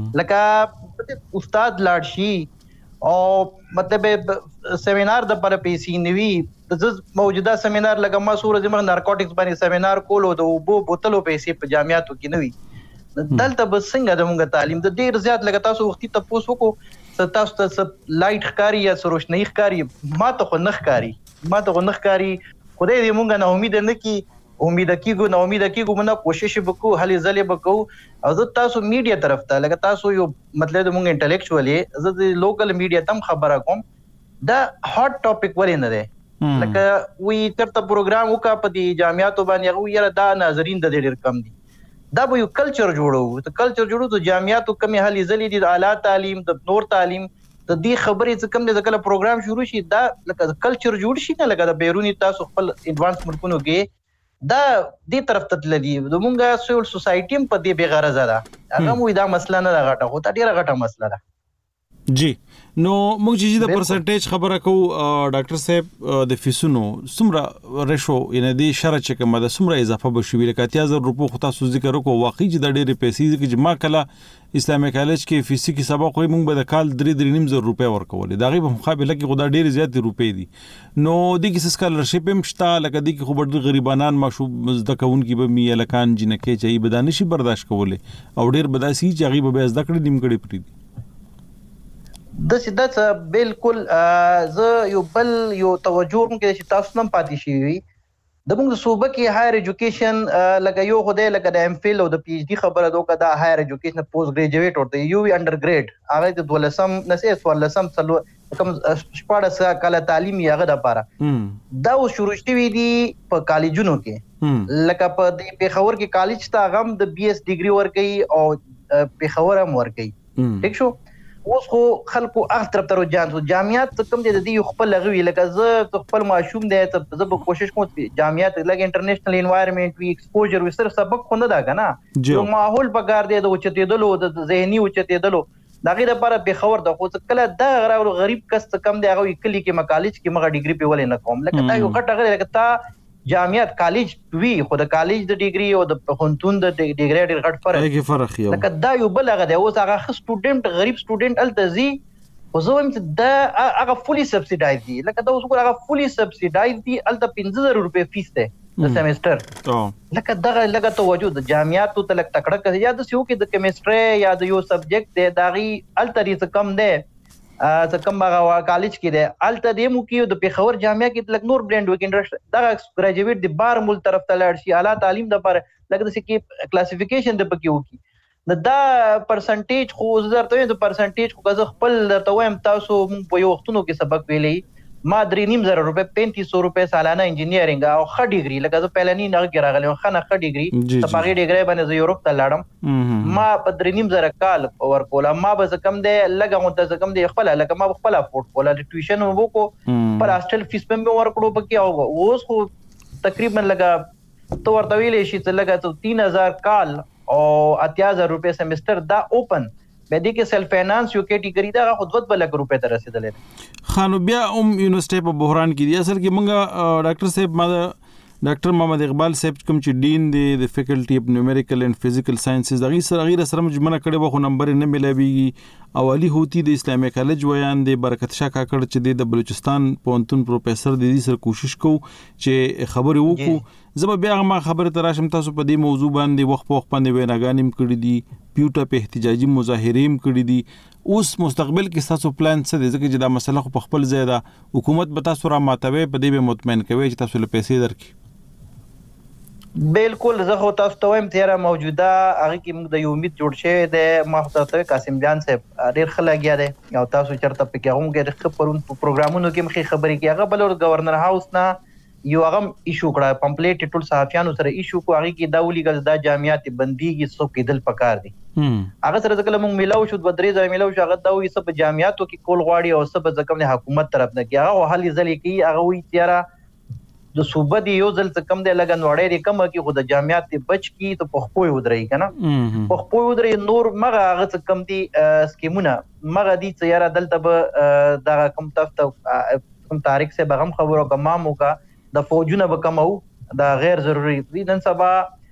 لکه استاد لاړ شي او مطلب سیمینار د پر پیسې نیوي د موجوده سیمینار لکه ما سورج زموږ نارکوټکس باندې سیمینار کولو د وبو بوتلو پیسې په جامعاتو کې نوي دلته بس څنګه د موږ تعلیم د ډیر زیات لګا تاسو وختي تاسو کو تاسو ته لایټ ښکاری یا روشنايي ښکاری ما ته خو نه ښکاری ما ته خو نه ښکاری خدای دې موږ نه امید نه کی امید کیږو نه امید کیږو موږ کوشش وکړو هلي ځلې وکړو او زه تاسو میډیا طرف ته لکه تاسو یو مطلب موږ انټلیکچوالي زه د لوکل میډیا تم خبره کوم دا هاټ ټاپک ولې نه دی لکه وی ترته پروګرام وکا په دې جامعاتو باندې هغه یاره دا ناظرین د ډیر کم دي دا به یو کلچر جوړو ته کلچر جوړو ته جامعاتو کمی هلي ځلې دي د اعلی تعلیم د نور تعلیم د دې خبرې څخه کم د کله پروګرام شروع شي دا لکه کلچر جوړ شي نه لکه د بیرونی تاسو خپل ایڈوانس ملکونو کې دا دې طرف ته تللی د مونږه سیول سوسایټي په دې بے غرضه ده هغه مو دا مسله نه غټه خو دا ډیره غټه مسله ده. جی نو موږ چې د پرسنټیج خبره کوو ډاکټر صاحب د فیسونو سمره ریشو یعنی د شرط چې کومه د سمره اضافه بشوي لکه اتیا زره روپو خو تاسو ذکر وکړو واقعي چې د ډېرې پیسې چې ما کله اسلامي کالج کې فیزیک کې سبق وي موږ به د کال درې درې نیم زره روپیا ورکولې دا غي په مقابله کې خو دا ډېرې زیات روپې دي. نو د کې سکالرشپ هم شته لکه د کې خو ډېر غریبانان ماشوم زده کوونکي به می الکان جنکه چې بدانشي برداشت کولې او ډېر بداسي چې هغه به زده کړې نیم کړي پری د سیدات بالکل زه یو بل یو توجه کوم چې تاسو نن پاتې شي د موږ صوبه کې هایر ایجوکیشن لکه یو خدای لکه د ایم فیل او د پی ایچ ډي خبره دوکه د هایر ایجوکیشن پوسټ ګریجویټ ورته یو وی انډر ګریډ هغه د دولسم نسې سوالسم څلو کوم شپږ کاله تعلیم یې هغه د پاره دا شروع شوی دی په کالجونو کې لکه په د پیښور کې کالج ته غم د بي ایس ډیګري ورکړي او پیښور هم ورکړي ٹھیک شو. اوس خو خلکو هغه طرف ته رجحان شو جامعات کوم دي د دې خپل لغوي لکه زه خپل ماشوم دی ته زه به کوشش کوم جامعات لکه انټرنیشنل انوایرنمنت وی ایکسپوجر وی صرف سبق خو نه دا کنه یو ماحول پکار دی د اوچتېدلو د ذهني اوچتېدلو دغه لپاره به خبر د خو کله دا غریب کس کم دی هغه کلی کې مکالج کې مغه ډیګري په ولې نه کوم لکه دا یو غټه غره لکه تا جامعات کالج وی خو د کالج د ډیګري او د هنتون د ډیګري ډیر غټ فرق دی فرق یو لکه دا یو بل هغه دی اوس هغه سټوډنټ غریب سټوډنټ التزي خو زه وایم چې دا هغه فولي سبسیډایز دی لکه دا اوس هغه فولي سبسیډایز دی الته پنځه زره روپۍ فیس ده د سیمستر لکه دغه لکه توجه د جامعاتو ته لکه تکړه کوي یا د سیو کې د کیمستري یا د یو سبجیکټ دی داغي الته ریس کم دی څه کم هغه کالج کې دی الته د مو کې د پیښور جامعه کې لکه نور برانډ وکینډ دغه ګریجویټ دی بار مول طرف ته لاړ شي اعلی تعلیم د پر لکه د سکی کلاسیفیکیشن د پکې وکي دا پرسنټیج خو زرته د پرسنټیج خو غز خپل درته وایم تاسو په یو وختونو کې سبق ویلې ما درې نیم زره روپے پینتیس سو روپے سالانه انجینیرینګ او خ ډیګري لکه زه پهلنی نه کې راغلم خنه خ ډیګري ته پاګه ډیګري باندې زه یورپ ته لاړم ما په درې نیم زره کال ورکول ما به کم دی لګه مت کم دی خپل لکه ما خپل افورد کوله د ټیوشن وکړو پر هاستل فیس په مې ورکړو پکې او اوس خو تقریبا لګه تو ورته ویلې شي چې لګه ته تین هزار کال او اتیا زره روپے سیمستر دا اوپن به دې کې سلف فاینانس یو کیټګری دا خودت بل لک روپے ته رسیدلې خانو بیا ام یونیورسيټي په بحران کې دی اصل کې مونږه ډاکټر صاحب ما ډاکټر محمد اقبال صاحب کوم چې ډین دی د فیکلټي اف نیومریکل اینڈ فزیکل ساينسز دغه سره غیر سره مجمنه کړي به خو نمبر نه ملایوي او علي هوتی د اسلامي کالج ویان دی برکت شاه کاکړ چې د بلوچستان پونتون پروفیسور د دې سره کوشش کو چې خبرې وکړو زه بیا ما خبره تراشم تاسو په دې موضوع باندې وخت په وخت باندې ویناګانیم کړی دي پیوټه په احتجاجي مظاهرېم کړی دي اوس مستقبل کې تاسو پلان څه دی ځکه چې دا مسله خو په خپل ځای ده حکومت به تاسو را ماتوي په دې به مطمئن کوي چې تاسو له پیسې درکړي بالکل زه خو تاسو ته وایم تیرا موجوده هغه کې موږ د یو امید جوړ شوی د محتوی قاسم جان صاحب ډیر خلګیا دی او تاسو چرته پکې هم کې خبرون پروګرامونو کې مخې خبرې کې هغه بل گورنر هاوس نه یو هغه ایشو کړه پمپلیټ ټول صحافیانو سره ایشو کو هغه کې داولي غز د جامعات بنديږي سو کې دل پکار دي هغه سره ځکه موږ ملاو شو د درې ځای ملاو شو هغه داوي سب جامعاتو کې کول غواړي او سب ځکه د حکومت طرف نه کې هغه حل ځلې کې هغه وی تیرا د صوبه دی یو ځل څه کم دی لګن وړې دی کم کې خو د جامعات ته بچ کی ته په خپل ودرې کنه په خپل ودرې نور مغه هغه څه کم دی سکیمونه مغه دی چې یاره دلته به دا کم تاسو کوم تاریخ سے بغم خبرو کمامو کا د فوجونه به کمو دا غیر ضروري دي نن سبا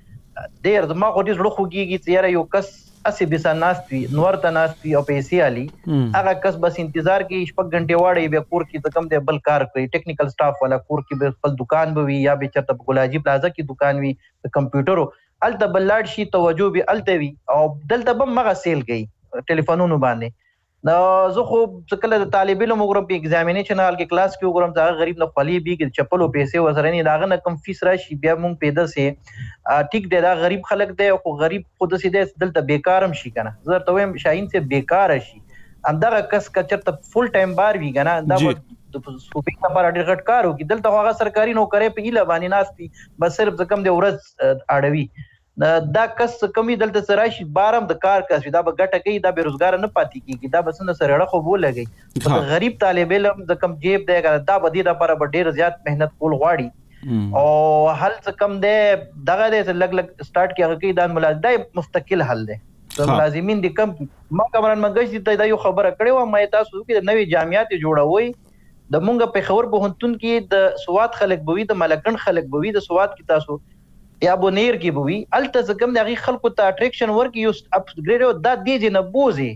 ډیر د ما خو دې زړه خوږیږي چې یاره یو کس اسی بيسا ناستوي نور ته ناستوي او پیسې علي هغه کس بس انتظار کې شپږ غنټه واړی به کور کې کم دی بل کار کوي ټیکنیکل سټاف والا کور کې به خپل دکان به وي یا به چرته ګلاجی پلازا کې دکان وي د کمپیوټرو الته بلاړ شي توجه به الته وي او دلته به مغه سیل گئی ټلیفونونو باندې نو زه خو کله د طالب علم وګورم په ایگزامینیشن حال کې کلاس کې وګورم دا غریب نه خولي بي کې چپلو پیسې وسره نه داغه نه کم فیس راشي بیا مونږ پیدا سي ټیک دی دا غریب خلک دی خو غریب خود سي دی دلته بیکارم شي کنه زه ته وایم شاهین سي بیکار شي همدغه کس کچرته فول ټایم بار وی کنه دا د صوبې لپاره ډېر غټ کار وکړي دلته هغه سرکاري نوکرې په ایله باندې ناستي بس صرف ځکم دی ورځ اړوي دا کس کمی دلته سراشي بارم د کار کس دا به ګټه کوي دا بیروزګار نه پاتې کیږي دا بس نه سره خو بو لګي غریب طالب علم د کم جیب دی دا به دې لپاره به ډیر زیات مهنت کول غواړي او حل څه کم دی دغه دې لګ لګ سٹارټ کیږي کې دا ملازم مستقل حل دی ملازمین دي کم ما کمران منګش دي دا یو خبره کړې و مې تاسو کې نوې جامعات جوړوي د مونږ په خبر بهونتون کې د سواد خلک بوي د ملکن خلک بوي د سواد کې تاسو یا بونیر کې بوي الته زکم دغه خلکو ته اټریکشن ورک یو اپګریډ دا دی جن بوزي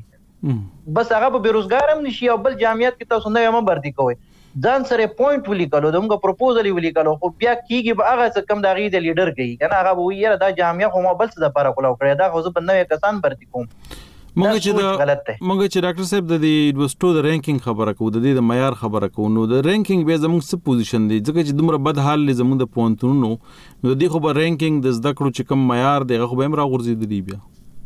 بس هغه به بیروزګارم نشي او بل جامعات کې تاسو نه یم برتي کوي ځان سره پوینټ ولیکلو دغه پروپوزل ولیکلو خو بیا کیږي به هغه زکم دغه د لیډر کوي کنه هغه وی یره دا جامعه خو ما بل څه د لپاره کولاو کړی دا خو زه په نوې کسان برتي کوم مونږ چې د مونږ چې ډاکټر صاحب د یونیورسيټو د رینکینګ خبره کوو د دې د معیار خبره کوو نو د رینکینګ به زموږ څه پوزیشن دی ځکه چې دومره بد حال لې زموږ د پونتونو نو د دې خو به رینکینګ د زده کړو چې کوم معیار دی هغه به هم راغورځېدلی بیا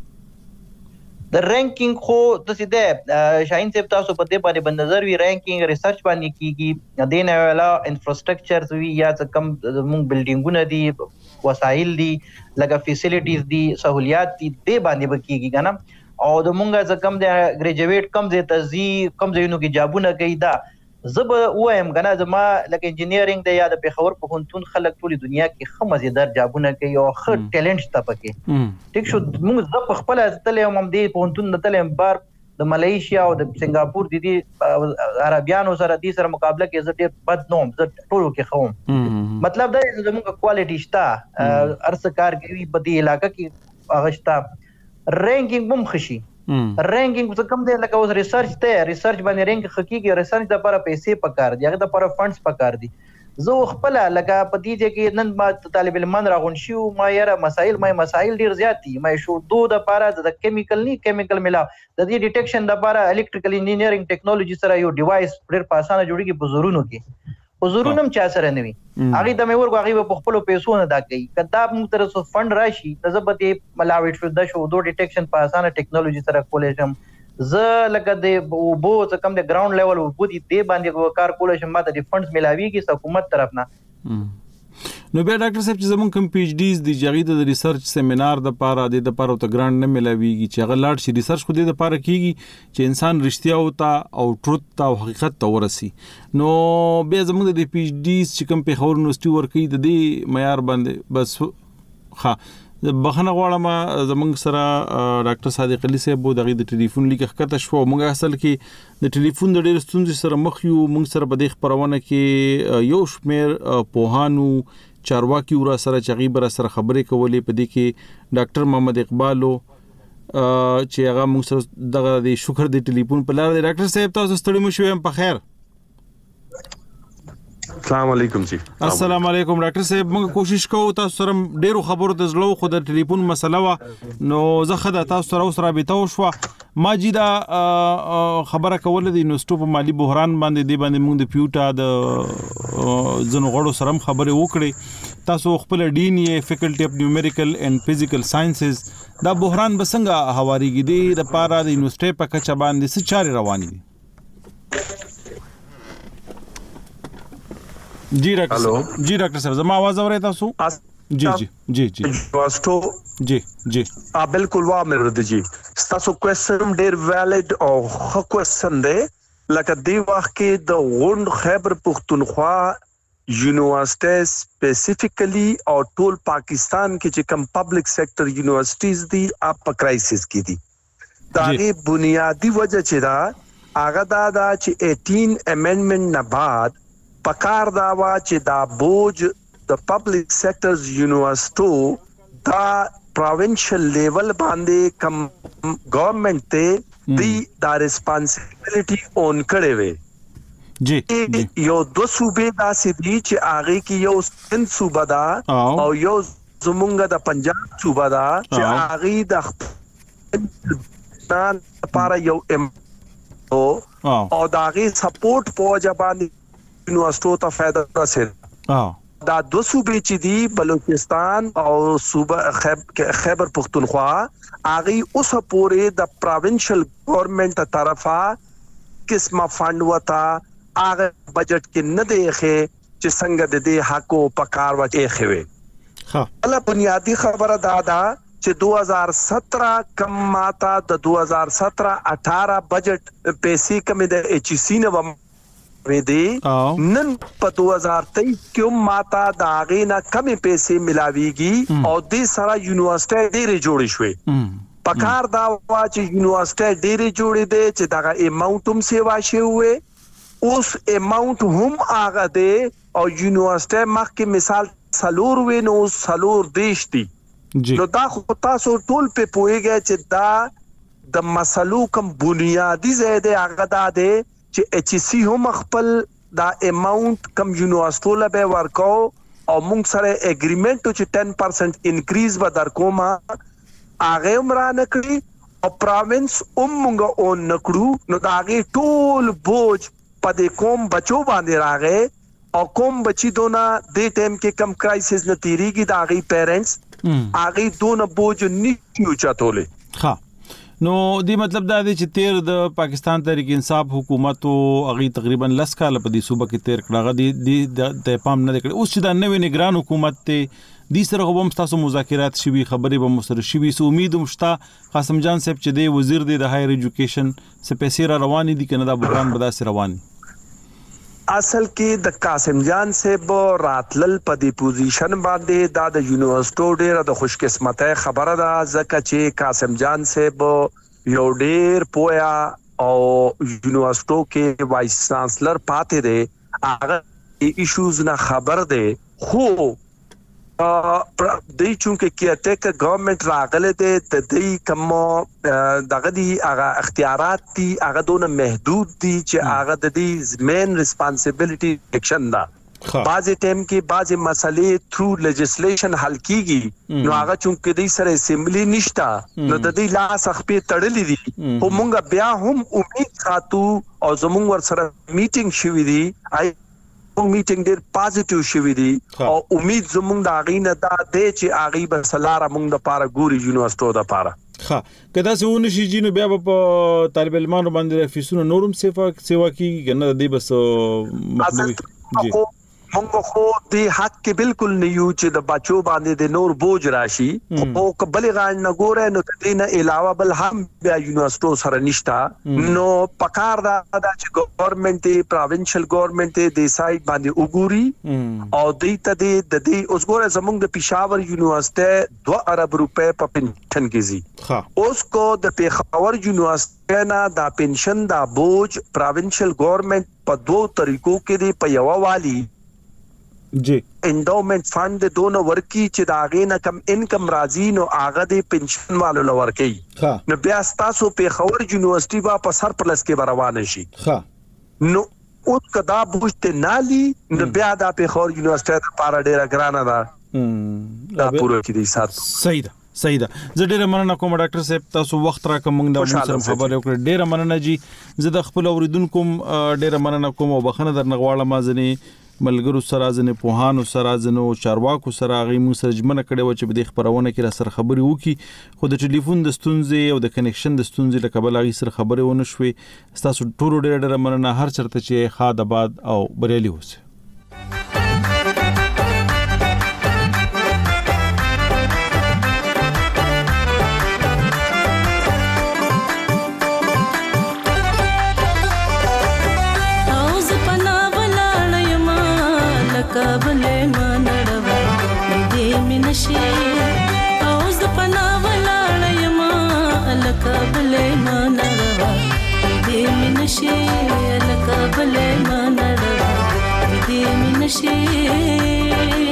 د رینکینګ خو د سیده شاهین صاحب تاسو په دې باندې بنظر وی رینکینګ ریسرچ باندې کیږي د نه ویلا انفراستراکچر وی یا څه کم موږ بلډینګونه دي وسایل دي لکه فیسیلیټیز دي سہولیات دي دې باندې بکیږي کنه او د مونږه څه کم د ګریجویټ کم زه تزي کم زینو کې جابونه کوي دا زب وایم غنا زما لکه انجینیرینګ د یاد په خبر په هونتون خلک ټولي دنیا کې خه مزیدار جابونه کوي او خه ټیلنټ ته پکې ټیک شو موږ زب خپل تلې هم دې په هونتون تلې بار د ملایشیا او د سنگاپور د دې عربیانو سره د سره مقابله کې زه ډېر بد نوم زه ټولو کې خوم مطلب دا زموږ کوالټي شته ارسکار کوي په دې علاقې کې اغشتا رینکینګ بم خشي رینکینګ څه کم دی لکه اوس ریسرچ ته ریسرچ باندې رینک خکېږي ریسرچ لپاره پیسې پکار دي هغه لپاره فندز پکار دي زه خپل لکه پدې کې نن ما طالب علمان راغون شو ما یاره مسائل ما مسائل ډیر زیات دي ما شو دوه د لپاره د کیمیکل نه کیمیکل ملا د دې ډیټیکشن لپاره الکتریکل انجینیرینګ ټیکنالوژي سره یو ډیوایس ډیر په اسانه جوړیږي په زورونو کې حضورونم چا سره نوي هغه د مې ورغو هغه په خپل پیسو نه دا کوي کدا موږ تر څو فند راشي د زبته ملاوټ شو د شو دو ډیټیکشن په اسانه ټیکنالوژي سره کولای شم ز لکه د بو څه کم د ګراوند لیول وو دي د باندې کار کولای شم ماته د فندز ملاويږي حکومت طرف نه نو بیا ډاکټر صاحب چې زمون کوم پی ایچ ډیز دی جګړې د ریسرچ سیمینار د پاره د لپاره ته ګرانټ نه ملاويږي چې هغه لاړ شي ریسرچ خو د لپاره کیږي چې انسان رښتیا وتا او ټروت او حقیقت ته ورسي نو بیا زمون د پی ایچ ډیز چې کوم په خور یونیورسيټي ورکې د دې معیار باندې بس ها بخنه غواړم زمونږ سره ډاکټر صادق علي صاحب دغه د ټلیفون لیک ښکته شو. موږ اصل کې د ټلیفون د ډېر ستونزې سره مخ یو. موږ سره په دې خبرونه کې یو شمېر پوهانو چارواکي ور سره چغي بر سره خبرې کولې. په دې کې ډاکټر محمد اقبال چې هغه موږ سره دغه د شکر د ټلیفون په لار دی. ډاکټر صاحب تاسو ستړي مو شوم په خیر؟ السلام علیکم جی. السلام علیکم ډاکټر صاحب. موږ کوشش کوو تاسو سره ډیرو خبرو ته زلو خو د ټلیفون مسله وا نو زه خدای تاسو سره اوس رابطه وشو. ما جی دا خبره کوله د یونیورسيټي په مالی بحران باندې دی باندې موږ د پیوټا د زنو غړو سره خبرې وکړې. تاسو خپل ډین یې فیکلټي اف نیومریکل اینڈ فزیکل ساينسز دا بحران بسنګ هواريږي دی د پاره د یونیورسيټي په کچه باندې څه چاري رواني دي؟ जी डॉक्टर साहब जी डॉक्टर साहब जमा आवाज आ रही था सु जी जी जी जी वास्तो जी जी आ बिल्कुल वा मेरे जी तासो क्वेश्चन डेर वैलिड और ख क्वेश्चन दे लका दी वक्त के द वंड खैबर पुख्तनख्वा यूनिवर्सिटी स्पेसिफिकली और टोल पाकिस्तान के जो कम पब्लिक सेक्टर यूनिवर्सिटीज दी आप क्राइसिस की दी ताकि बुनियादी वजह चिरा आगा दादा ची अठारह अमेंडमेंट न बाद पकार दावा چې دا بوج د پبلک سیکټرز یونیورسيټو دا پروینشل لیول باندې کم گورنمنت ته دی دا ریسپانسیبিলিټي اون کړي وي جی یو دو صوبې داسې دي چې هغه کې یو سند صوبه دا او یو زمونږ د پنجاب صوبه دا چې هغه د ستان لپاره یو ام او داغه سپورټ پوجا باندې یونیورسيټو ته فائدہ رسید. دا دو صوبې چې دي بلوچستان او صوبه خیبر پختونخوا هغه اوس پورې د پروینشل گورنمنت طرفه قسمه فند وتا هغه بجټ کې نه دی ښه چې څنګه د دې حق او پکار وځي خوي. ها الله بنیادی خبره دا ده چې دو हज़ार सत्रह کم ماتا د دو हज़ार सत्रह अठारह بجټ پیسې کم د ایچ سی نو ودی نن په دو हज़ार तेईस کې ماتا د هغه نه کمی پیسې ملاويږي او د سره یونیورسيټي ډېرې جوړې شوې. پکار دا وا چې یونیورسيټي ډېرې جوړې دي چې دا اماونټ هم سیوا شي وي اوس اماونټ هم هغه دی او یونیورسيټي مخکې مثال سلور وي نو سلور دیش دي نو دا خو تاسو ټول په پوهیږئ چې دا د مسلو کم بنیادی زیاده هغه دا دی چې ایچ سی هم خپل دا اماونٹ کم یونیورسيټو لبه ورکو او موږ سره اګریمنت چې ten percent انکریز به درکوما هغه عمره نکړي او پروینس هم موږ اون نکړو نو دا هغه ټول بوج په دې کوم بچو باندې راغې او کوم بچی دونه د ټیم کې کم کرایسس نه تیریږي دا هغه پیرنټس هغه دونه بوج نه چاتولې. ها نو دی مطلب دا دی چې تیر د پاکستان تحریک انصاف حکومت او هغه تقریبا لس کال په دې صوبه کې تیر کړه دی د پام نه کړ. اوس چې دا نوې نگران حکومت ته د سره هم تاسو مذاکرات شوي خبرې به مسر شوي سو امید مشتا قاسم جان صاحب چې دی وزیر دی د هایر ایجوکیشن سپیسیرا روان دي کنه دا بحران به داسې روان اصل کې د قاسم جان صاحب راتلل په دې پوزیشن باندې دا د یونیورسيټو ډیره د خوش قسمته خبره ده ځکه چې قاسم جان صاحب یو ډیر پویا او یونیورسيټو کې وایس چانسلر پاتې دی هغه ایشوز نه خبر دی خو د چونکه کېټه ګورنمنت راغله د دې کوم دغه دي هغه اختیارات دي هغه دونه محدود دي چې هغه د دې مین ریسپانسیبিলিټي اکشن دا بعضی ټیم کې بعضی مسلې تھرو لیجسلیشن حل کیږي نو هغه چونکه د سره اسمبلی نشتا نو د دې لاس خپې تړلې دي او مونږ بیا هم امید ساتو او زمونږ ور سره میټینګ شوې دي موږ میټینګ ډیر پازیټیو شوی دی او امید زموږ د اغینه دا دی چې اغي به سلاره موږ د پاره ګوري یونیورسيټو د پاره. ها کدا سونه شي جنو بیا په طالب علمانو باندې فیسونو نورم سیوا سیوا کی کنه دی بس مطلب جی مونږ خو د حق کې بالکل نه یو چې د بچو باندې د نور بوج راشي او قبل غان نه ګوره نو د نه علاوه بل هم بیا یونیورسيټو سره نشتا نو پکار دا چې ګورنمنت پروینشل ګورنمنت د سایت باندې وګوري او د ته د دې اوس ګوره زمونږ د پېښور یونیورسيټي دو ارب روپے په پنشن کې زی اوس کو د پیښور یونیورسيټي نه دا پنشن دا بوج پروینشل ګورنمنت په دوه طریقو کې دی په یو والی جی انډومنٹ فند د دونو ورکی چې دا غینه کم انکم راځي نو هغه د پنشن والو لور کوي نو بیا تاسو په خور یونیورسيټي با په سر پلس کې روان شي ها نو او کدا بوجته نالي نو بیا د په خور یونیورسيټي لپاره ډیره ګرانه ده دا پوره کې دي سات صحیح ده صحیح ده زه ډیره مننه کوم ډاکټر صاحب تاسو وخت راکوم موږ د موږ خبرې وکړې ډیره مننه جی زه د خپل اوریدونکو ډیره مننه کوم او بخنه درنغواړم ما ځنی ملګرو سره ځنه پوهانو سره ځنه چارواکو سره غي موږ سره جمنه کړي و چې په دې خبرونه کې را سره خبري وکي خو د ټلیفون د ستونزې او د کنیکشن د ستونزې له کبل غي سره خبري ونه شوې تاسو ټول ډېر ډېر مننه هر چرته چې خاد آباد او بریالي اوسه کابل منړوا دې منشي اوس پنا ولاړ یما الکابل منړوا دې منشي الکابل منړوا دې منشي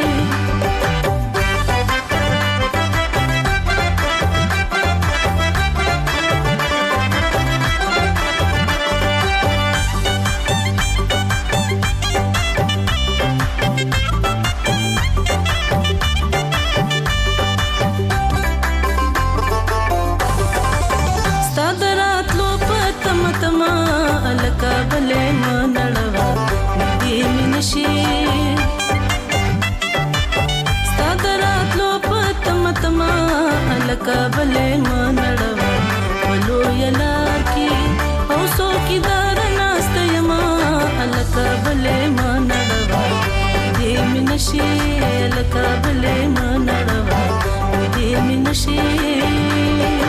کابل منړوا ولو یلار کی او سو کی دار ناست یما ال کابل منړوا دې منشي ال کابل منړوا دې منشي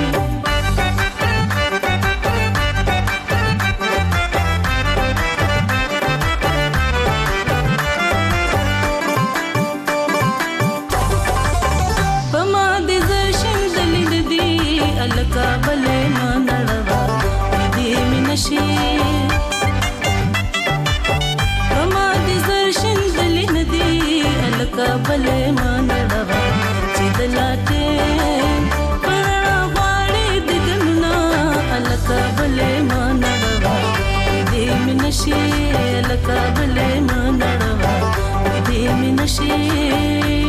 کابل منړوا دې منشي رما دې زرشن دل ندي ال کابل منړوا چې دلاته پرنا واړې د ګننا ال کابل منړوا دې منشي ال کابل منړوا دې منشي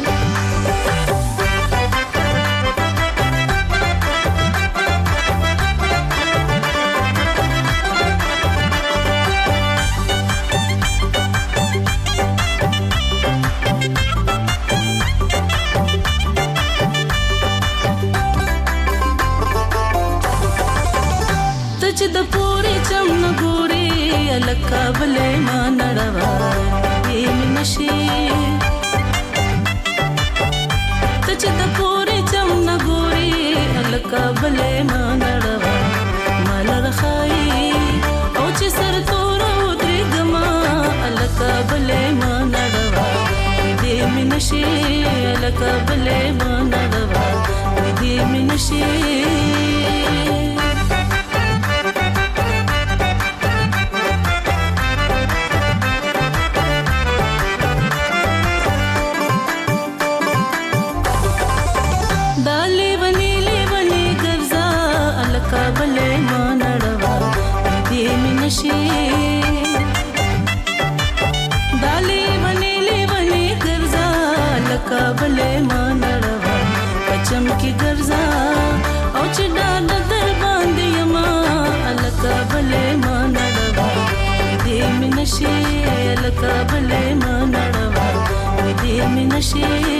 کابل منړوا دې منشي ته چې د پورې چم نګوري ال کابل منړوا مال رخای او چې سر تور ودرې ګما ال کابل منړوا دې منشي ال کابل منړوا دې منشي کابل منړوا دې منشي دالي ونيلي وني ګرځا کابل منړوا پچم کې ګرځا او چې ډاډ در باندې یما ال کابل منړوا دې منشي ال کابل منړوا دې منشي